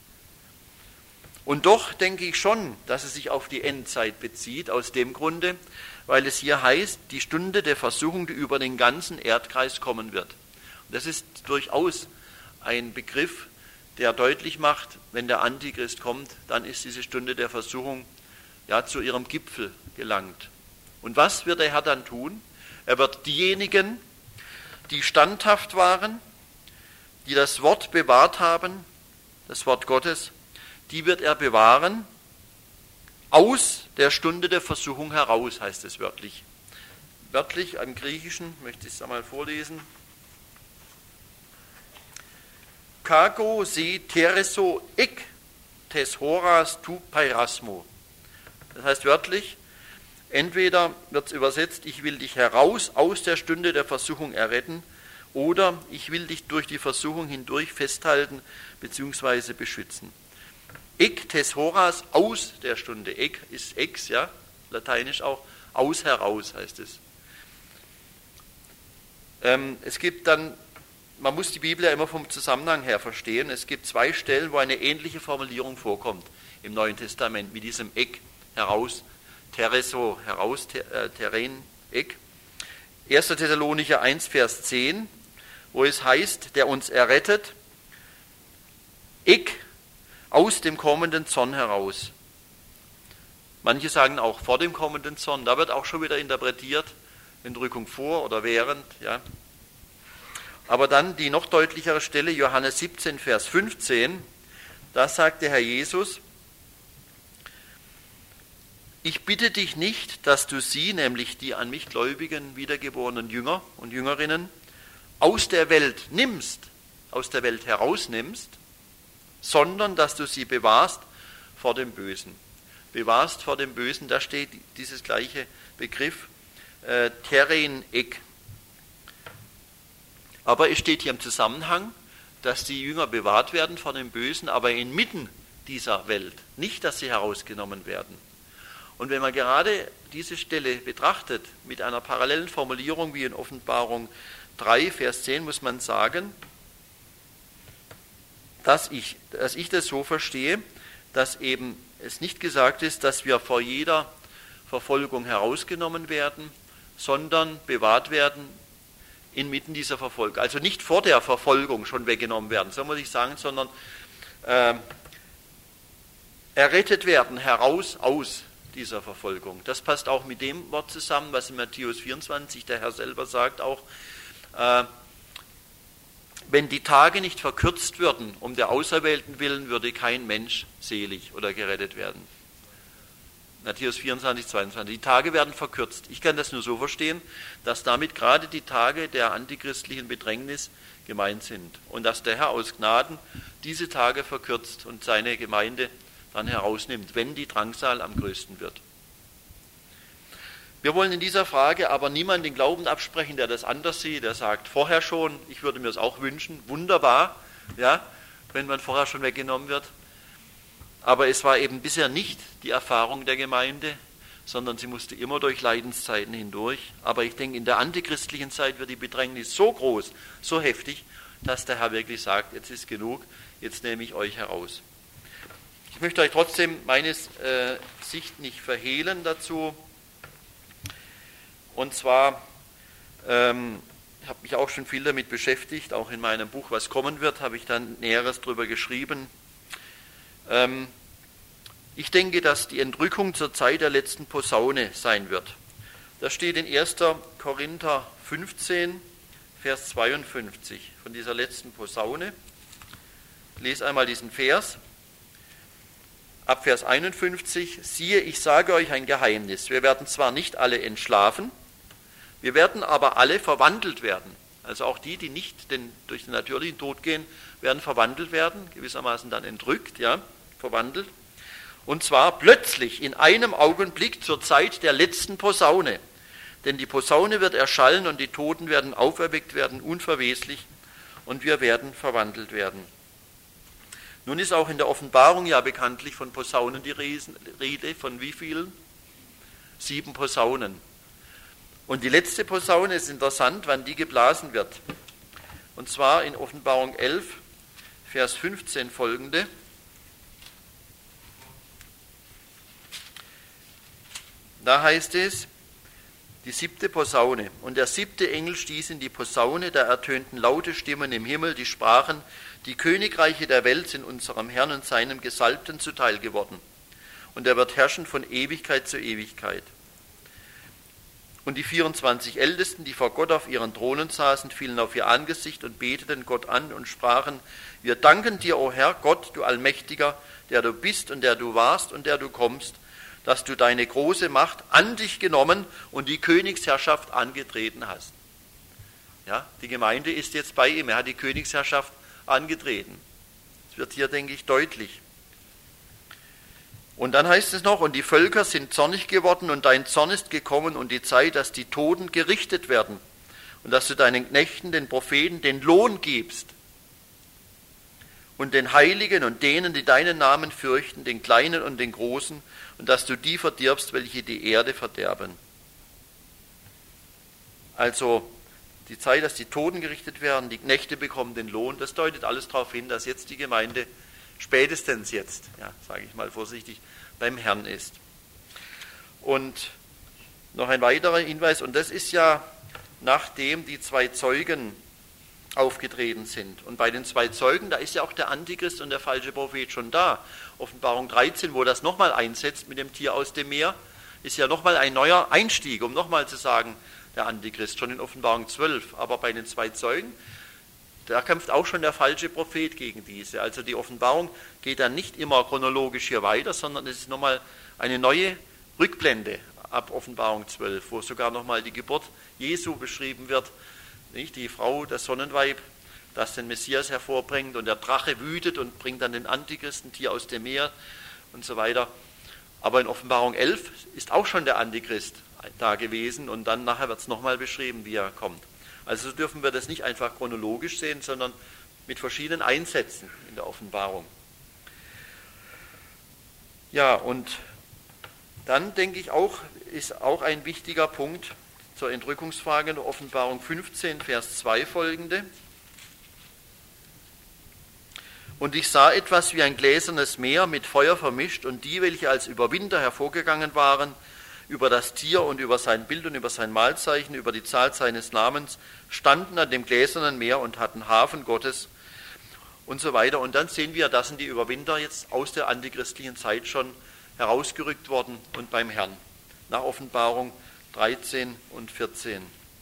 Und doch denke ich schon, dass es sich auf die Endzeit bezieht, aus dem Grunde, weil es hier heißt, die Stunde der Versuchung, die über den ganzen Erdkreis kommen wird. Und das ist durchaus ein Begriff, der deutlich macht, wenn der Antichrist kommt, dann ist diese Stunde der Versuchung ja zu ihrem Gipfel gelangt. Und was wird der Herr dann tun? Er wird diejenigen, die standhaft waren, die das Wort bewahrt haben, das Wort Gottes, die wird er bewahren, aus der Stunde der Versuchung heraus, heißt es wörtlich. Wörtlich im Griechischen, möchte ich es einmal vorlesen. Kago se tereso ek tes horas tu pairasmo. Das heißt wörtlich, entweder wird es übersetzt, ich will dich heraus aus der Stunde der Versuchung erretten, oder ich will dich durch die Versuchung hindurch festhalten bzw. beschützen. Ek tes horas, aus der Stunde. Ek ist ex, ja, lateinisch auch, aus heraus heißt es. Ähm, es gibt dann, man muss die Bibel ja immer vom Zusammenhang her verstehen, es gibt zwei Stellen, wo eine ähnliche Formulierung vorkommt im Neuen Testament, mit diesem Ek heraus, tereso, heraus, ter, äh, terren, Ek. erster Thessalonicher eins, Vers zehn, wo es heißt, der uns errettet, Ek, aus dem kommenden Zorn heraus. Manche sagen auch vor dem kommenden Zorn. Da wird auch schon wieder interpretiert, Entrückung vor oder während. Ja. Aber dann die noch deutlichere Stelle, Johannes siebzehn, Vers fünfzehn, da sagt der Herr Jesus, ich bitte dich nicht, dass du sie, nämlich die an mich gläubigen, wiedergeborenen Jünger und Jüngerinnen, aus der Welt nimmst, aus der Welt herausnimmst, sondern dass du sie bewahrst vor dem Bösen. Bewahrst vor dem Bösen, da steht dieses gleiche Begriff, äh, terren ek. Aber es steht hier im Zusammenhang, dass die Jünger bewahrt werden vor dem Bösen, aber inmitten dieser Welt, nicht, dass sie herausgenommen werden. Und wenn man gerade diese Stelle betrachtet, mit einer parallelen Formulierung wie in Offenbarung drei, Vers zehn, muss man sagen, dass ich, dass ich das so verstehe, dass eben es nicht gesagt ist, dass wir vor jeder Verfolgung herausgenommen werden, sondern bewahrt werden inmitten dieser Verfolgung. Also nicht vor der Verfolgung schon weggenommen werden, so muss ich sagen, sondern äh, errettet werden, heraus aus dieser Verfolgung. Das passt auch mit dem Wort zusammen, was in Matthäus vierundzwanzig der Herr selber sagt auch, äh, wenn die Tage nicht verkürzt würden, um der Auserwählten willen, würde kein Mensch selig oder gerettet werden. Matthäus vierundzwanzig, zweiundzwanzig. Die Tage werden verkürzt. Ich kann das nur so verstehen, dass damit gerade die Tage der antichristlichen Bedrängnis gemeint sind und dass der Herr aus Gnaden diese Tage verkürzt und seine Gemeinde dann herausnimmt, wenn die Drangsal am größten wird. Wir wollen in dieser Frage aber niemanden den Glauben absprechen, der das anders sieht, der sagt vorher schon, ich würde mir das auch wünschen, wunderbar, ja, wenn man vorher schon weggenommen wird. Aber es war eben bisher nicht die Erfahrung der Gemeinde, sondern sie musste immer durch Leidenszeiten hindurch. Aber ich denke, in der antichristlichen Zeit wird die Bedrängnis so groß, so heftig, dass der Herr wirklich sagt, jetzt ist genug, jetzt nehme ich euch heraus. Ich möchte euch trotzdem meine äh, Sicht nicht verhehlen dazu. Und zwar, ähm, ich habe mich auch schon viel damit beschäftigt, auch in meinem Buch, was kommen wird, habe ich dann Näheres darüber geschrieben. Ähm, ich denke, dass die Entrückung zur Zeit der letzten Posaune sein wird. Das steht in erster Korinther fünfzehn, Vers zweiundfünfzig, von dieser letzten Posaune. Ich lese einmal diesen Vers. Ab Vers einundfünfzig, siehe, ich sage euch ein Geheimnis. Wir werden zwar nicht alle entschlafen, wir werden aber alle verwandelt werden. Also auch die, die nicht den, durch den natürlichen Tod gehen, werden verwandelt werden, gewissermaßen dann entrückt, ja, verwandelt. Und zwar plötzlich, in einem Augenblick zur Zeit der letzten Posaune. Denn die Posaune wird erschallen und die Toten werden auferweckt werden, unverweslich, und wir werden verwandelt werden. Nun ist auch in der Offenbarung ja bekanntlich von Posaunen die Rede, von wie vielen? Sieben Posaunen. Und die letzte Posaune ist interessant, wann die geblasen wird. Und zwar in Offenbarung elf, Vers fünfzehn folgende. Da heißt es, die siebte Posaune. Und der siebte Engel stieß in die Posaune, da ertönten laute Stimmen im Himmel, die sprachen, die Königreiche der Welt sind unserem Herrn und seinem Gesalbten zuteil geworden. Und er wird herrschen von Ewigkeit zu Ewigkeit. Und die vierundzwanzig Ältesten, die vor Gott auf ihren Thronen saßen, fielen auf ihr Angesicht und beteten Gott an und sprachen, wir danken dir, o Herr, Gott, du Allmächtiger, der du bist und der du warst und der du kommst, dass du deine große Macht an dich genommen und die Königsherrschaft angetreten hast. Ja, die Gemeinde ist jetzt bei ihm, er hat die Königsherrschaft angetreten. Das wird hier, denke ich, deutlich. Und dann heißt es noch, und die Völker sind zornig geworden und dein Zorn ist gekommen und die Zeit, dass die Toten gerichtet werden und dass du deinen Knechten, den Propheten, den Lohn gibst und den Heiligen und denen, die deinen Namen fürchten, den Kleinen und den Großen, und dass du die verdirbst, welche die Erde verderben. Also die Zeit, dass die Toten gerichtet werden, die Knechte bekommen den Lohn, das deutet alles darauf hin, dass jetzt die Gemeinde spätestens jetzt, ja, sage ich mal vorsichtig, beim Herrn ist. Und noch ein weiterer Hinweis, und das ist ja, nachdem die zwei Zeugen aufgetreten sind. Und bei den zwei Zeugen, da ist ja auch der Antichrist und der falsche Prophet schon da. Offenbarung dreizehn, wo das nochmal einsetzt mit dem Tier aus dem Meer, ist ja nochmal ein neuer Einstieg, um nochmal zu sagen, der Antichrist, schon in Offenbarung zwölf. Aber bei den zwei Zeugen, da kämpft auch schon der falsche Prophet gegen diese. Also die Offenbarung geht dann nicht immer chronologisch hier weiter, sondern es ist nochmal eine neue Rückblende ab Offenbarung zwölf, wo sogar nochmal die Geburt Jesu beschrieben wird. Nicht? Die Frau, das Sonnenweib, das den Messias hervorbringt und der Drache wütet und bringt dann den Antichristen, Tier aus dem Meer und so weiter. Aber in Offenbarung elf ist auch schon der Antichrist da gewesen und dann nachher wird es nochmal beschrieben, wie er kommt. Also dürfen wir das nicht einfach chronologisch sehen, sondern mit verschiedenen Einsätzen in der Offenbarung. Ja, und dann denke ich auch, ist auch ein wichtiger Punkt zur Entrückungsfrage in der Offenbarung fünfzehn, Vers zwei folgende. Und ich sah etwas wie ein gläsernes Meer mit Feuer vermischt und die, welche als Überwinder hervorgegangen waren, über das Tier und über sein Bild und über sein Mahlzeichen, über die Zahl seines Namens, standen an dem gläsernen Meer und hatten Harfen Gottes und so weiter. Und dann sehen wir, da sind die Überwinder jetzt aus der antichristlichen Zeit schon herausgerückt worden und beim Herrn. Nach Offenbarung dreizehn und vierzehn.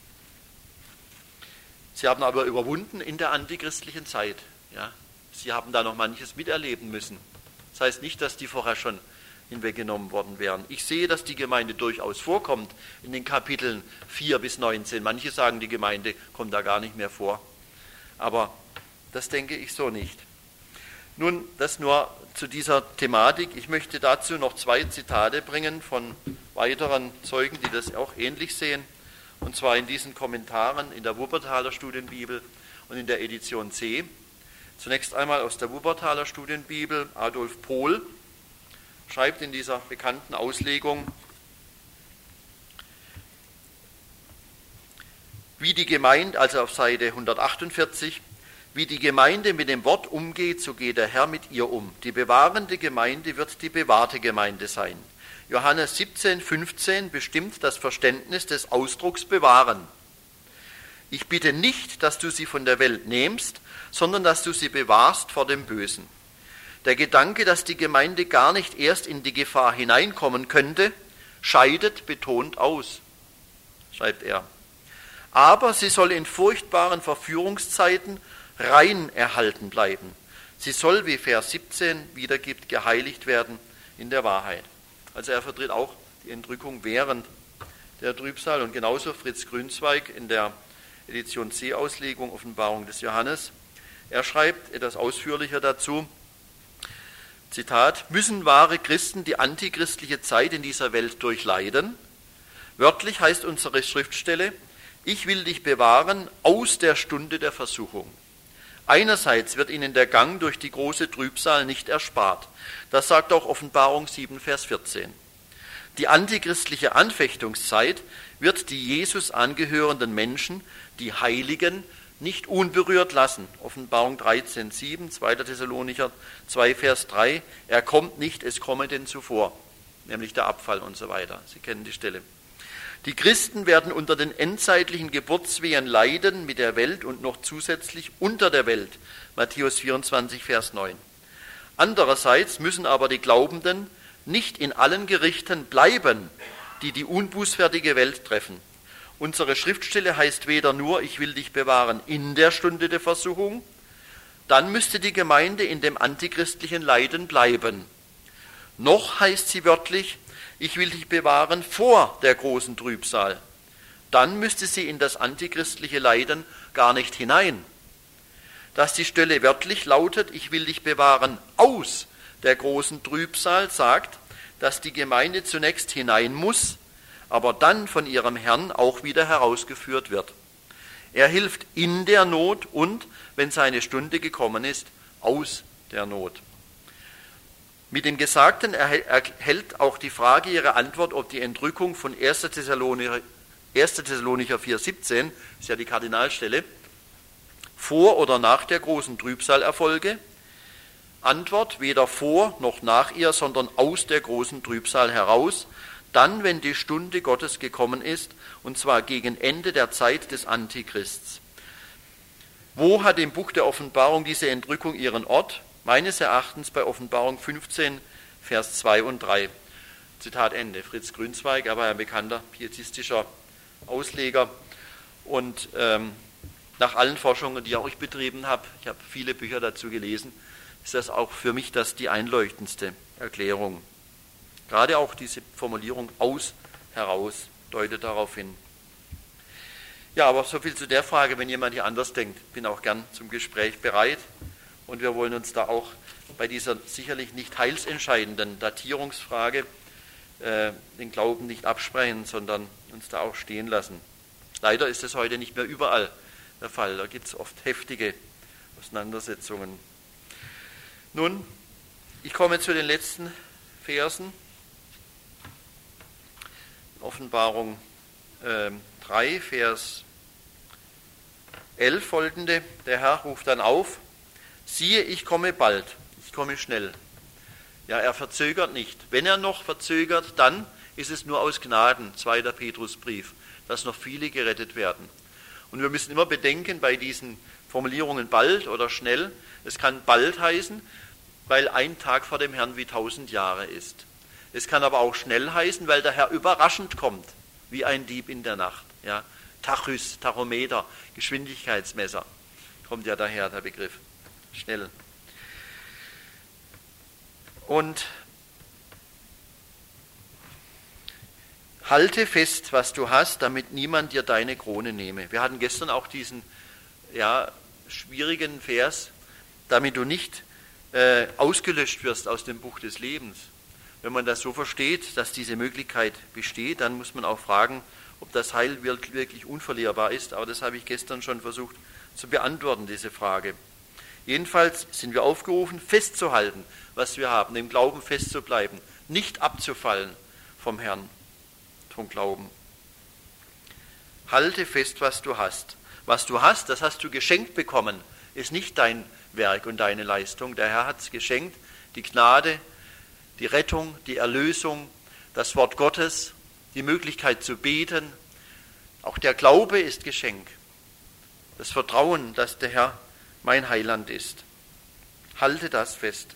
Sie haben aber überwunden in der antichristlichen Zeit. Ja. Sie haben da noch manches miterleben müssen. Das heißt nicht, dass die vorher schon hinweggenommen worden wären. Ich sehe, dass die Gemeinde durchaus vorkommt in den Kapiteln vier bis neunzehn. Manche sagen, die Gemeinde kommt da gar nicht mehr vor. Aber das denke ich so nicht. Nun, das nur zu dieser Thematik. Ich möchte dazu noch zwei Zitate bringen von weiteren Zeugen, die das auch ähnlich sehen. Und zwar in diesen Kommentaren in der Wuppertaler Studienbibel und in der Edition C. Zunächst einmal aus der Wuppertaler Studienbibel. Adolf Pohl schreibt in dieser bekannten Auslegung, wie die Gemeinde, also auf Seite hundertachtundvierzig, wie die Gemeinde mit dem Wort umgeht, so geht der Herr mit ihr um. Die bewahrende Gemeinde wird die bewahrte Gemeinde sein. Johannes siebzehn, fünfzehn bestimmt das Verständnis des Ausdrucks bewahren. Ich bitte nicht, dass du sie von der Welt nimmst, sondern dass du sie bewahrst vor dem Bösen. Der Gedanke, dass die Gemeinde gar nicht erst in die Gefahr hineinkommen könnte, scheidet betont aus, schreibt er. Aber sie soll in furchtbaren Verführungszeiten rein erhalten bleiben. Sie soll, wie Vers siebzehn wiedergibt, geheiligt werden in der Wahrheit. Also er vertritt auch die Entrückung während der Trübsal und genauso Fritz Grünzweig in der Edition C-Auslegung Offenbarung des Johannes. Er schreibt etwas ausführlicher dazu, Zitat, müssen wahre Christen die antichristliche Zeit in dieser Welt durchleiden? Wörtlich heißt unsere Schriftstelle, ich will dich bewahren aus der Stunde der Versuchung. Einerseits wird ihnen der Gang durch die große Trübsal nicht erspart. Das sagt auch Offenbarung sieben, Vers vierzehn. Die antichristliche Anfechtungszeit wird die Jesus angehörenden Menschen, die Heiligen, nicht unberührt lassen. Offenbarung dreizehn, sieben, zweiter Thessalonicher zwei, Vers drei. Er kommt nicht, es komme denn zuvor, nämlich der Abfall und so weiter. Sie kennen die Stelle. Die Christen werden unter den endzeitlichen Geburtswehen leiden mit der Welt und noch zusätzlich unter der Welt. Matthäus vierundzwanzig, Vers neun. Andererseits müssen aber die Glaubenden nicht in allen Gerichten bleiben, die die unbußfertige Welt treffen. Unsere Schriftstelle heißt weder nur, ich will dich bewahren in der Stunde der Versuchung, dann müsste die Gemeinde in dem antichristlichen Leiden bleiben. Noch heißt sie wörtlich, ich will dich bewahren vor der großen Trübsal. Dann müsste sie in das antichristliche Leiden gar nicht hinein. Dass die Stelle wörtlich lautet, ich will dich bewahren aus der großen Trübsal, sagt, dass die Gemeinde zunächst hinein muss, aber dann von ihrem Herrn auch wieder herausgeführt wird. Er hilft in der Not und, wenn seine Stunde gekommen ist, aus der Not. Mit dem Gesagten erhält auch die Frage ihre Antwort, ob die Entrückung von erster Thessalonicher vier, siebzehn, ist ja die Kardinalstelle, vor oder nach der großen Trübsal erfolge. Antwort, weder vor noch nach ihr, sondern aus der großen Trübsal heraus, dann, wenn die Stunde Gottes gekommen ist, und zwar gegen Ende der Zeit des Antichrists. Wo hat im Buch der Offenbarung diese Entrückung ihren Ort? Meines Erachtens bei Offenbarung fünfzehn, Vers zwei und drei. Zitat Ende. Fritz Grünzweig, er war ein bekannter pietistischer Ausleger. Und ähm, nach allen Forschungen, die auch ich betrieben habe, ich habe viele Bücher dazu gelesen, ist das auch für mich das die einleuchtendste Erklärung. Gerade auch diese Formulierung aus, heraus deutet darauf hin. Ja, aber so viel zu der Frage, wenn jemand hier anders denkt, bin auch gern zum Gespräch bereit. Und wir wollen uns da auch bei dieser sicherlich nicht heilsentscheidenden Datierungsfrage äh, den Glauben nicht absprechen, sondern uns da auch stehen lassen. Leider ist es heute nicht mehr überall der Fall. Da gibt es oft heftige Auseinandersetzungen. Nun, ich komme zu den letzten Versen. Offenbarung äh, drei, Vers elf folgende. Der Herr ruft dann auf, siehe, ich komme bald, ich komme schnell. Ja, er verzögert nicht. Wenn er noch verzögert, dann ist es nur aus Gnaden, zweiter Petrusbrief, dass noch viele gerettet werden. Und wir müssen immer bedenken, bei diesen Formulierungen bald oder schnell. Es kann bald heißen, weil ein Tag vor dem Herrn wie tausend Jahre ist. Es kann aber auch schnell heißen, weil der Herr überraschend kommt, wie ein Dieb in der Nacht. Ja. Tachys, Tachometer, Geschwindigkeitsmesser, kommt ja daher der Begriff. Schnell. Und halte fest, was du hast, damit niemand dir deine Krone nehme. Wir hatten gestern auch diesen ja, schwierigen Vers, damit du nicht äh, ausgelöscht wirst aus dem Buch des Lebens. Wenn man das so versteht, dass diese Möglichkeit besteht, dann muss man auch fragen, ob das Heil wirklich unverlierbar ist. Aber das habe ich gestern schon versucht zu beantworten, diese Frage. Jedenfalls sind wir aufgerufen, festzuhalten, was wir haben, im Glauben festzubleiben, nicht abzufallen vom Herrn, vom Glauben. Halte fest, was du hast. Was du hast, das hast du geschenkt bekommen, ist nicht dein Werk und deine Leistung. Der Herr hat es geschenkt, die Gnade, die Rettung, die Erlösung, das Wort Gottes, die Möglichkeit zu beten. Auch der Glaube ist Geschenk. Das Vertrauen, dass der Herr mein Heiland ist. Halte das fest.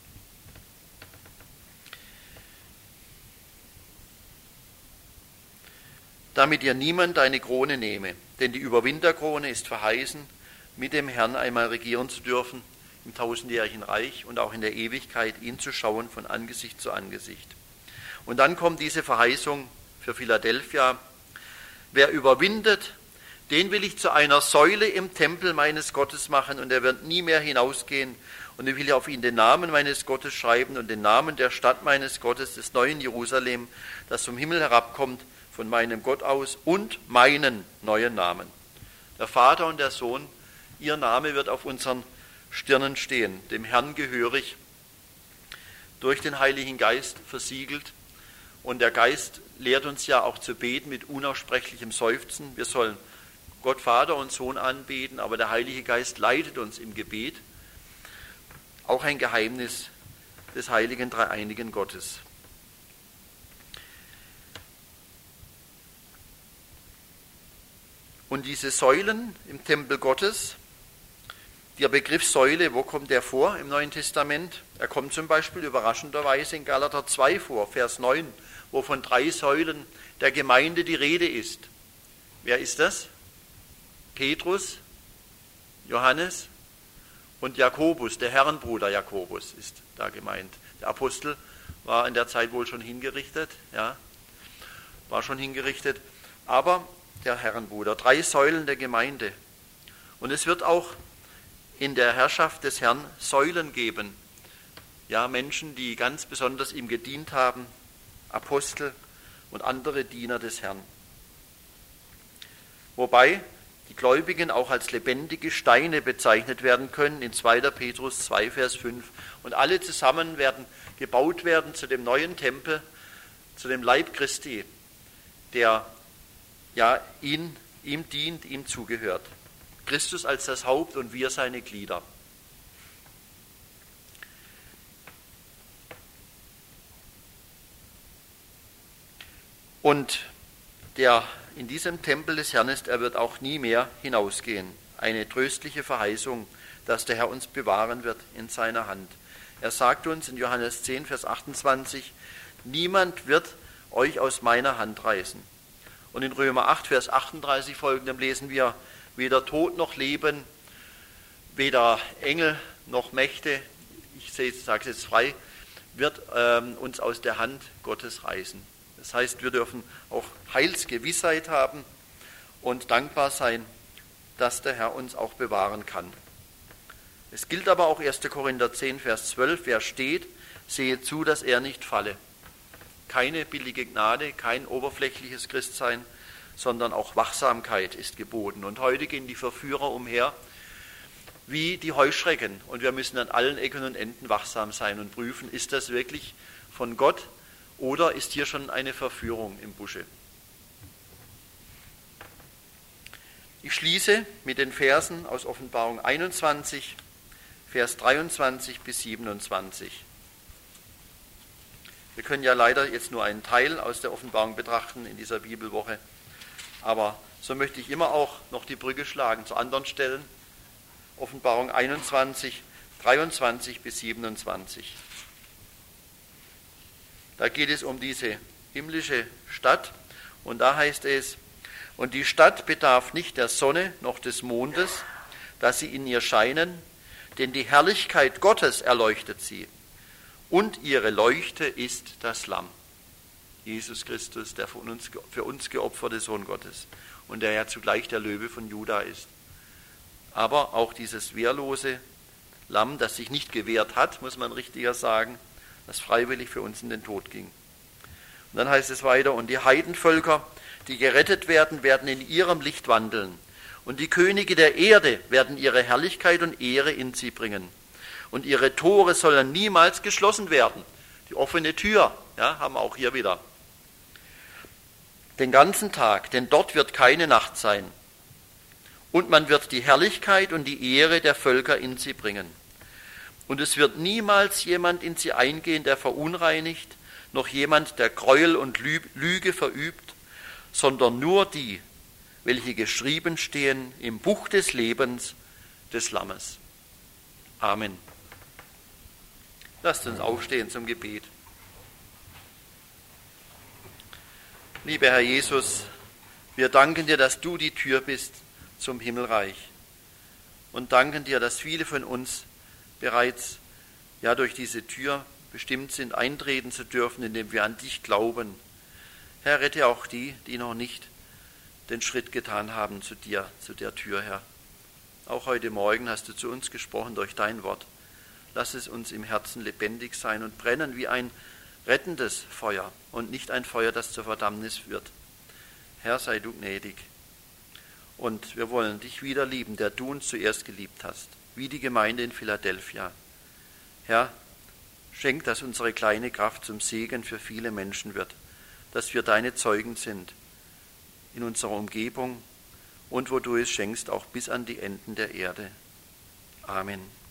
Damit dir niemand deine Krone nehme, denn die Überwinterkrone ist verheißen, mit dem Herrn einmal regieren zu dürfen im tausendjährigen Reich und auch in der Ewigkeit ihn zu schauen von Angesicht zu Angesicht. Und dann kommt diese Verheißung für Philadelphia: Wer überwindet, den will ich zu einer Säule im Tempel meines Gottes machen, und er wird nie mehr hinausgehen. Und ich will auf ihn den Namen meines Gottes schreiben und den Namen der Stadt meines Gottes, des neuen Jerusalem, das vom Himmel herabkommt, von meinem Gott aus, und meinen neuen Namen. Der Vater und der Sohn, ihr Name wird auf unseren Stirnen stehen, dem Herrn gehörig, durch den Heiligen Geist versiegelt. Und der Geist lehrt uns ja auch zu beten mit unaussprechlichem Seufzen. Wir sollen Gott Vater und Sohn anbeten, aber der Heilige Geist leitet uns im Gebet. Auch ein Geheimnis des heiligen dreieinigen Gottes. Und diese Säulen im Tempel Gottes, der Begriff Säule, wo kommt der vor im Neuen Testament? Er kommt zum Beispiel überraschenderweise in Galater zwei vor, Vers neun, wo von drei Säulen der Gemeinde die Rede ist. Wer ist das? Petrus, Johannes und Jakobus, der Herrenbruder Jakobus ist da gemeint. Der Apostel war in der Zeit wohl schon hingerichtet, ja, war schon hingerichtet, aber der Herrenbruder, drei Säulen der Gemeinde. Und es wird auch in der Herrschaft des Herrn Säulen geben, ja, Menschen, die ganz besonders ihm gedient haben, Apostel und andere Diener des Herrn. Wobei die Gläubigen auch als lebendige Steine bezeichnet werden können in zweiter Petrus zwei, Vers fünf. Und alle zusammen werden gebaut werden zu dem neuen Tempel, zu dem Leib Christi, der ja ihn, ihm dient, ihm zugehört. Christus als das Haupt und wir seine Glieder. Und der in diesem Tempel des Herrn ist, er wird auch nie mehr hinausgehen. Eine tröstliche Verheißung, dass der Herr uns bewahren wird in seiner Hand. Er sagt uns in Johannes zehn, Vers achtundzwanzig, niemand wird euch aus meiner Hand reißen. Und in Römer acht, Vers achtunddreißig folgendem lesen wir, weder Tod noch Leben, weder Engel noch Mächte, ich sage es jetzt frei, wird ähm, uns aus der Hand Gottes reißen. Das heißt, wir dürfen auch Heilsgewissheit haben und dankbar sein, dass der Herr uns auch bewahren kann. Es gilt aber auch erster Korinther zehn, Vers zwölf, wer steht, sehe zu, dass er nicht falle. Keine billige Gnade, kein oberflächliches Christsein, sondern auch Wachsamkeit ist geboten. Und heute gehen die Verführer umher wie die Heuschrecken. Und wir müssen an allen Ecken und Enden wachsam sein und prüfen, ist das wirklich von Gott oder ist hier schon eine Verführung im Busche? Ich schließe mit den Versen aus Offenbarung einundzwanzig, Vers dreiundzwanzig bis siebenundzwanzig. Wir können ja leider jetzt nur einen Teil aus der Offenbarung betrachten in dieser Bibelwoche, aber so möchte ich immer auch noch die Brücke schlagen zu anderen Stellen, Offenbarung einundzwanzig, dreiundzwanzig bis siebenundzwanzig. Da geht es um diese himmlische Stadt und da heißt es, und die Stadt bedarf nicht der Sonne noch des Mondes, dass sie in ihr scheinen, denn die Herrlichkeit Gottes erleuchtet sie und ihre Leuchte ist das Lamm. Jesus Christus, der für uns, für uns geopferte Sohn Gottes und der ja zugleich der Löwe von Juda ist. Aber auch dieses wehrlose Lamm, das sich nicht gewehrt hat, muss man richtiger sagen, das freiwillig für uns in den Tod ging. Und dann heißt es weiter, und die Heidenvölker, die gerettet werden, werden in ihrem Licht wandeln. Und die Könige der Erde werden ihre Herrlichkeit und Ehre in sie bringen. Und ihre Tore sollen niemals geschlossen werden. Die offene Tür, ja, haben wir auch hier wieder. Den ganzen Tag, denn dort wird keine Nacht sein. Und man wird die Herrlichkeit und die Ehre der Völker in sie bringen. Und es wird niemals jemand in sie eingehen, der verunreinigt, noch jemand, der Gräuel und Lüge verübt, sondern nur die, welche geschrieben stehen im Buch des Lebens des Lammes. Amen. Lasst uns aufstehen zum Gebet. Lieber Herr Jesus, wir danken dir, dass du die Tür bist zum Himmelreich und danken dir, dass viele von uns bereits ja durch diese Tür bestimmt sind, eintreten zu dürfen, indem wir an dich glauben. Herr, rette auch die, die noch nicht den Schritt getan haben zu dir, zu der Tür, Herr. Auch heute Morgen hast du zu uns gesprochen durch dein Wort. Lass es uns im Herzen lebendig sein und brennen wie ein rettendes Feuer und nicht ein Feuer, das zur Verdammnis wird. Herr, sei du gnädig. Und wir wollen dich wieder lieben, der du uns zuerst geliebt hast, wie die Gemeinde in Philadelphia. Herr, schenk, dass unsere kleine Kraft zum Segen für viele Menschen wird, dass wir deine Zeugen sind in unserer Umgebung und wo du es schenkst, auch bis an die Enden der Erde. Amen.